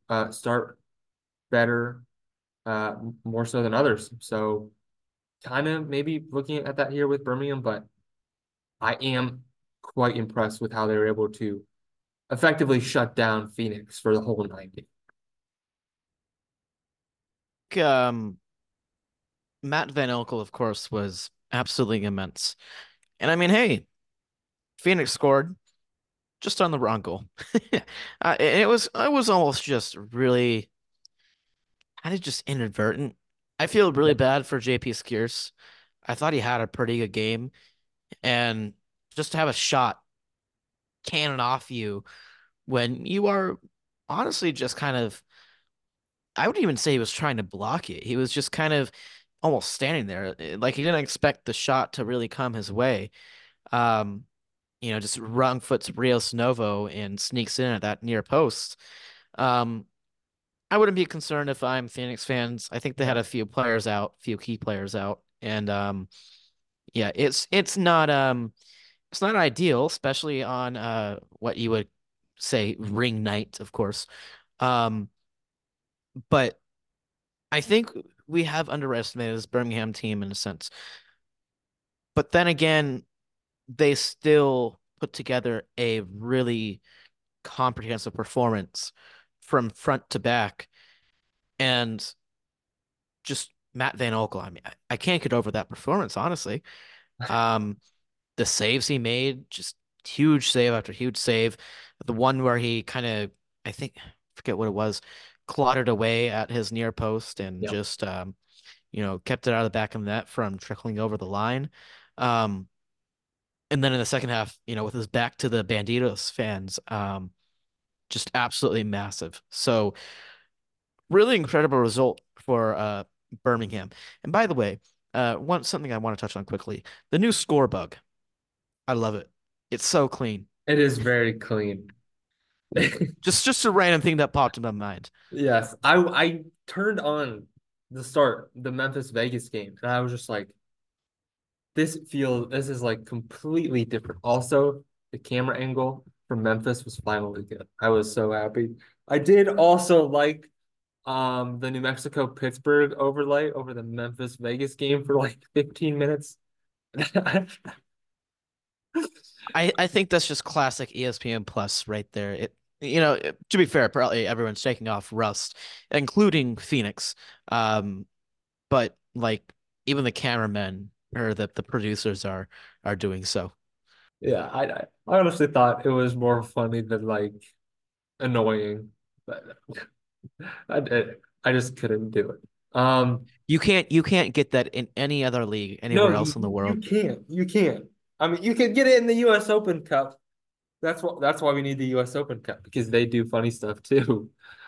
better, more so than others. So kind of maybe looking at that here with Birmingham, but I am quite impressed with how they were able to effectively shut down Phoenix for the whole 90. Matt Van Elkel, of course, was absolutely immense. And I mean, hey, Phoenix scored just on the wrong goal. It was almost just really kind of just inadvertent. I feel really bad for JP Skeers. I thought he had a pretty good game, and just to have a shot cannon off you when you are honestly just kind of, I would even say he was trying to block it. He was just kind of almost standing there, like he didn't expect the shot to really come his way. Um, just wrong foots Rios Novo and sneaks in at that near post. Um, I wouldn't be concerned if I'm Phoenix fans. I think they had a few players out, few key players out, and yeah, it's not ideal, especially on what you would say ring night, of course. Um, but I think we have underestimated this Birmingham team in a sense. But then again, they still put together a really comprehensive performance from front to back. And just Matt Van Oekel, I mean, I can't get over that performance, honestly. Um, the saves he made, just huge save after huge save. The one where he kind of, I think, forget what it was, clotted away at his near post and just, kept it out of the back of the net from trickling over the line. And then in the second half, with his back to the Banditos fans, just absolutely massive. So really incredible result for Birmingham. And by the way, something I want to touch on quickly, the new score bug. I love it. It's so clean. It is very clean. Just a random thing that popped in my mind. Yes, I turned on the Memphis Vegas game, and I was just like, this is like completely different. Also, the camera angle from Memphis was finally good. I was so happy. I did also like the New Mexico Pittsburgh overlay over the Memphis Vegas game for like 15 minutes. I think that's just classic ESPN Plus right there. To be fair, probably everyone's shaking off rust, including Phoenix. But like even the cameramen or the producers are doing so. Yeah, I honestly thought it was more funny than like annoying. But I just couldn't do it. You can't get that in any other league No, anywhere else in the you world. can't. You can't. I mean, you can get it in the U.S. Open Cup. That's why we need the U.S. Open Cup because they do funny stuff too.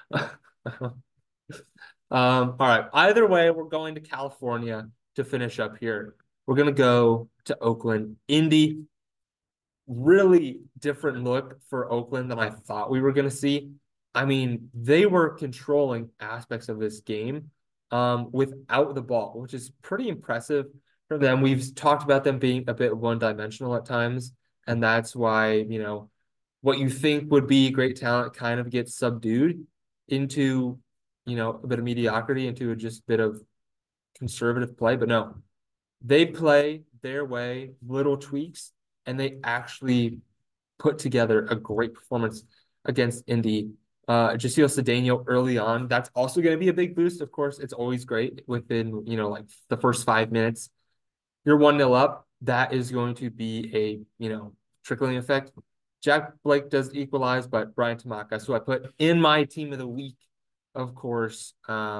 All right. Either way, we're going to California to finish up here. We're gonna go to Oakland. Indy, really different look for Oakland than I thought we were gonna see. I mean, they were controlling aspects of this game without the ball, which is pretty impressive for them. We've talked about them being a bit one-dimensional at times, and that's why, what you think would be great talent kind of gets subdued into, a bit of mediocrity, into just a bit of conservative play. But no, they play their way, little tweaks, and they actually put together a great performance against Indy. Jaceel Cedeno early on, that's also going to be a big boost. Of course, it's always great within, like the first 5 minutes. You're 1-0 up. That is going to be a, trickling effect. Jack Blake does equalize, but Brian Tamaka, who I put in my team of the week, of course,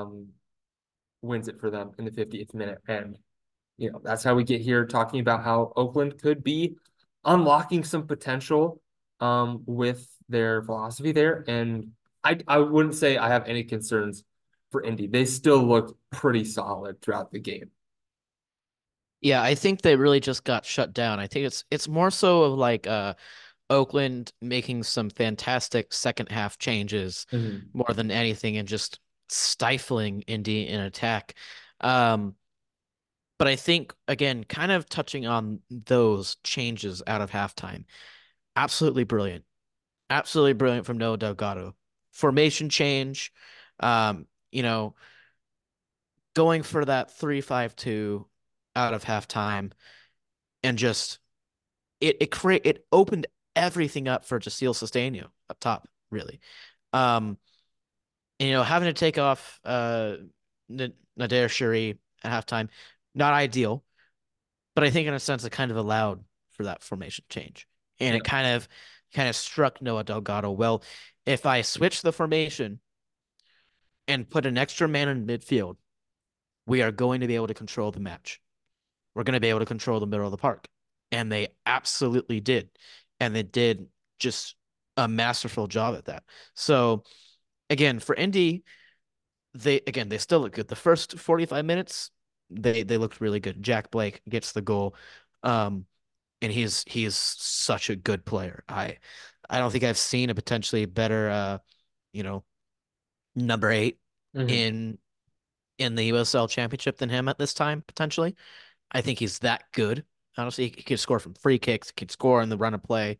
wins it for them in the 50th minute. And, that's how we get here talking about how Oakland could be unlocking some potential with their philosophy there. And I wouldn't say I have any concerns for Indy. They still looked pretty solid throughout the game. Yeah, I think they really just got shut down. I think it's more so of like Oakland making some fantastic second half changes more than anything and just stifling Indy in attack. But I think again, kind of touching on those changes out of halftime, absolutely brilliant. Absolutely brilliant from Noah Delgado. Formation change, um, you know, going for that 3-5-2 out of halftime and just it opened everything up for Jaceel Cedeno up top, really. And, having to take off Nader Shari at halftime, not ideal, but I think in a sense it kind of allowed for that formation change. And it kind of struck Noah Delgado. Well, if I switch the formation and put an extra man in midfield, we are going to be able to control the match. We're going to be able to control the middle of the park. And they absolutely did. And they did just a masterful job at that. So again, for Indy, they still look good. The first 45 minutes, they looked really good. Jack Blake gets the goal. And he's such a good player. I don't think I've seen a potentially better you know, number 8 in the USL Championship than him at this time, potentially. I think he's that good. Honestly, he could score from free kicks, he could score in the run of play.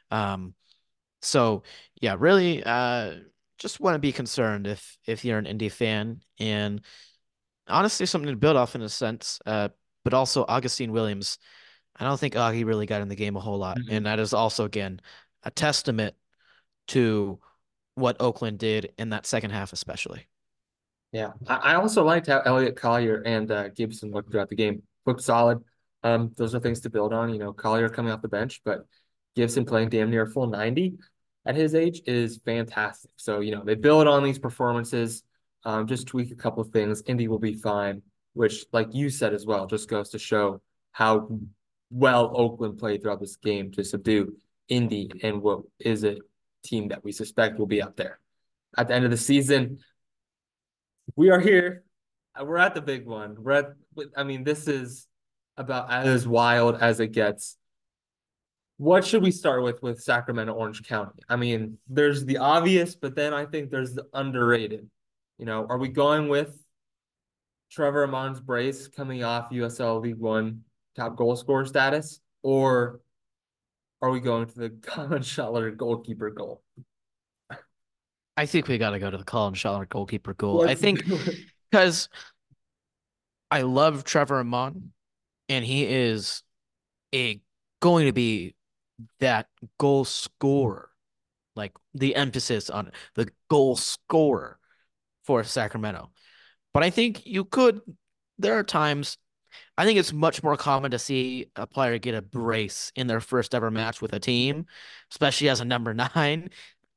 So yeah, really just want to be concerned if you're an Indy fan, and honestly something to build off in a sense. But also Augustine Williams, I don't think Augie really got in the game a whole lot. And that is also again a testament to what Oakland did in that second half, especially. Yeah, I also liked how Elliot Collier and Gibson looked throughout the game. Looked solid. Those are things to build on. Collier coming off the bench, but Gibson playing damn near a full 90 at his age is fantastic. So, they build on these performances, just tweak a couple of things. Indy will be fine, which, like you said as well, just goes to show how well Oakland played throughout this game to subdue Indy and what is a team that we suspect will be up there. At the end of the season, we are here. We're at the big one. This is about as wild as it gets. What should we start with Sacramento Orange County? There's the obvious, but then I think there's the underrated. Are we going with Trevor Amon's brace coming off USL League One top goal scorer status, or are we going to the Colin Schuller goalkeeper goal? I think we got to go to the Colin Schuller goalkeeper goal. Let's I think because I love Trevor Amon, and he is going to be that goal scorer, like the emphasis on it, the goal scorer for Sacramento. But I think there are times, I think it's much more common to see a player get a brace in their first ever match with a team, especially as a number 9.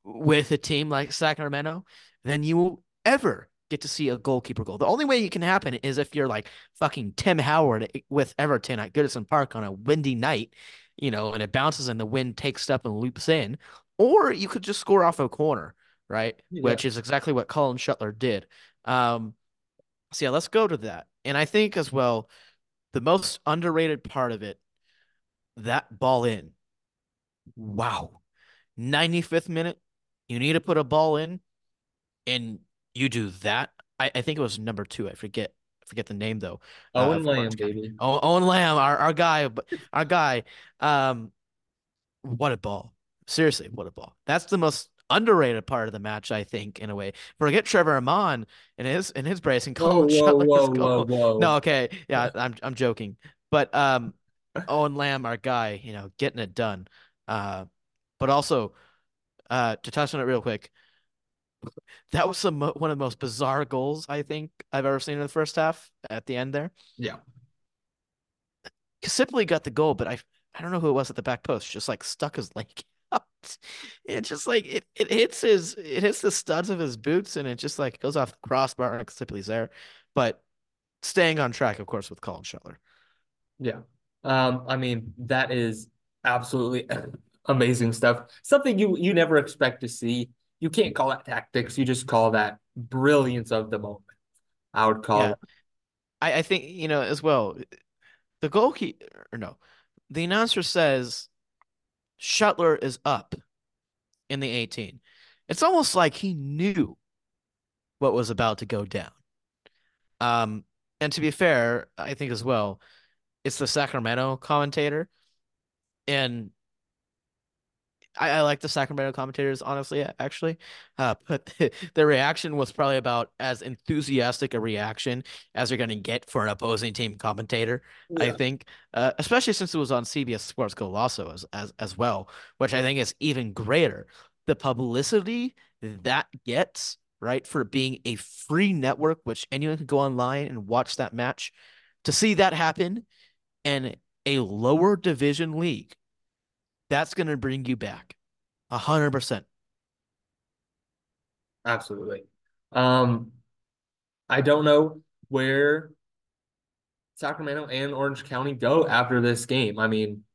with a team like Sacramento than you will ever get to see a goalkeeper goal. The only way it can happen is if you're like fucking Tim Howard with Everton at Goodison Park on a windy night, and it bounces and the wind takes it up and loops in, or you could just score off a corner, right? Yeah. Which is exactly what Colin Shuttler did. So yeah, let's go to that. And I think as well, the most underrated part of it, that ball in. Wow. 95th minute, you need to put a ball in, and you do that. I think it was number 2. I forget the name though. Owen For Lamb, Orange County. baby. Owen Lamb, our guy, our guy. Um, what a ball! Seriously, what a ball! That's the most underrated part of the match, I think, in a way. Forget Trevor Amon and his brace and Whoa, Colin whoa, Shuttler's whoa, whoa, goal. No, whoa. okay, yeah, I'm joking, but Owen Lamb, our guy, getting it done. But also to touch on it real quick, that was one of the most bizarre goals I think I've ever seen in the first half at the end there. Yeah. Sipley got the goal, but I don't know who it was at the back post, just like stuck his leg out. It just like it hits the studs of his boots and it just like goes off the crossbar and Sipley's there. But staying on track, of course, with Colin Shuttler. Yeah. I mean, that is absolutely amazing stuff. Something you never expect to see. You can't call that tactics. You just call that brilliance of the moment. I would call Yeah. it. I think, as well, the goalkeeper, or no, the announcer says Shuttler is up in the 18. It's almost like he knew what was about to go down. And to be fair, I think as well, it's the Sacramento commentator, and I like the Sacramento commentators, honestly, actually. But the reaction was probably about as enthusiastic a reaction as you're going to get for an opposing team commentator, I Yeah. think. Especially since it was on CBS Sports Golazo as well, which I think is even greater. The publicity that gets, right, for being a free network, which anyone can go online and watch that match, to see that happen in a lower division league, that's going to bring you back 100%. Absolutely. Um, I don't know where Sacramento and Orange County go after this game. I mean,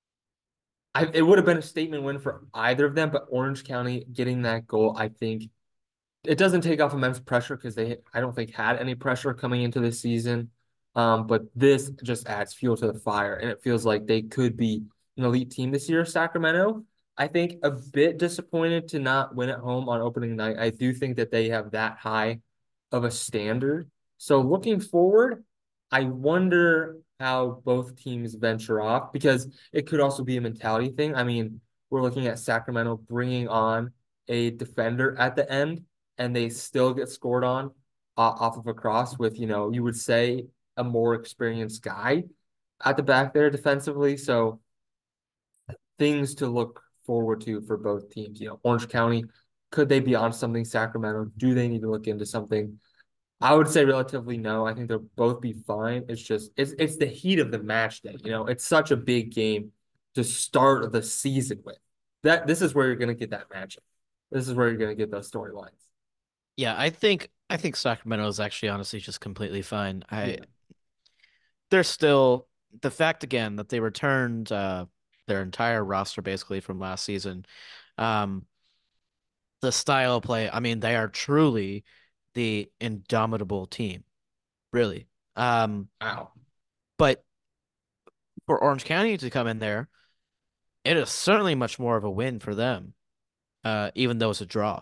it would have been a statement win for either of them, but Orange County getting that goal, I think it doesn't take off immense pressure because I don't think, had any pressure coming into the season. But this just adds fuel to the fire, and it feels like they could be an elite team this year. Sacramento, I think, a bit disappointed to not win at home on opening night. I do think that they have that high of a standard. So looking forward, I wonder how both teams venture off because it could also be a mentality thing. I mean, we're looking at Sacramento bringing on a defender at the end and they still get scored on off of a cross with, you would say a more experienced guy at the back there defensively. So things to look forward to for both teams. Orange County, could they be on something? Sacramento, do they need to look into something? I would say relatively no. I think they'll both be fine. It's just it's the heat of the match day. It's such a big game to start the season with. This is where you're gonna get that matchup. This is where you're gonna get those storylines. Yeah, I think Sacramento is actually honestly just completely fine. Yeah. They're still the fact again that they returned their entire roster basically from last season. Um, the style of play, I mean, they are truly the indomitable team, really. Wow. But for Orange County to come in there, it is certainly much more of a win for them, even though it's a draw.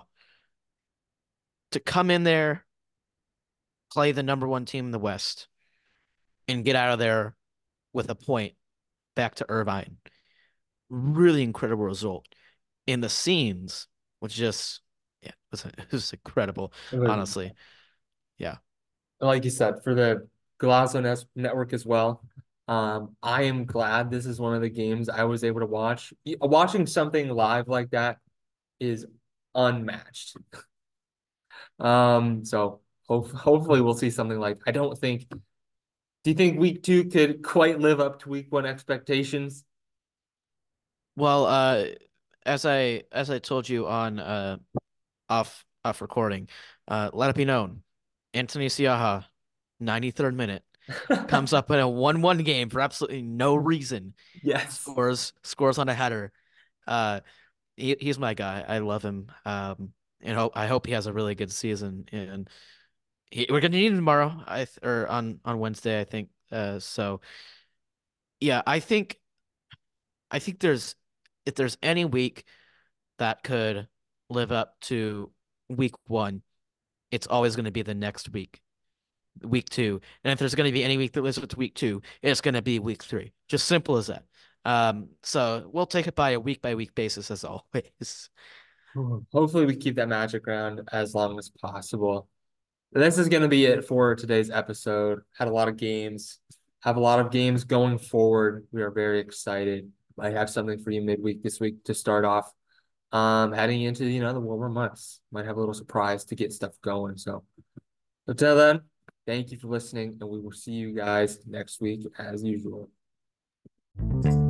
To come in there, play the number one team in the West, and get out of there with a point back to Irvine. Really incredible result. In the scenes, which just yeah, it was incredible, honestly. Yeah. Like you said, for the Golazo network as well. I am glad this is one of the games I was able to watch. Watching something live like that is unmatched. So hopefully we'll see something like. I don't think. Do you think week 2 could quite live up to week 1 expectations? Well, as I told you on off recording, let it be known, Anthony Siaha, 93rd minute, comes up in a 1-1 game for absolutely no reason, Yes. scores on a header. He's my guy. I love him. And I hope he has a really good season. And we're gonna need him tomorrow, or on Wednesday, I think. So yeah, I think if there's any week that could live up to week one, it's always going to be the next week, week two. And if there's going to be any week that lives up to week two, it's going to be week three. Just simple as that. So we'll take it by a by week basis as always. Hopefully we keep that magic around as long as possible. This is going to be it for today's episode. Had a lot of games, have a lot of games going forward. We are very excited. I have something for you midweek this week to start off. Heading into, the warmer months. Might have a little surprise to get stuff going. So until then, thank you for listening, and we will see you guys next week as usual.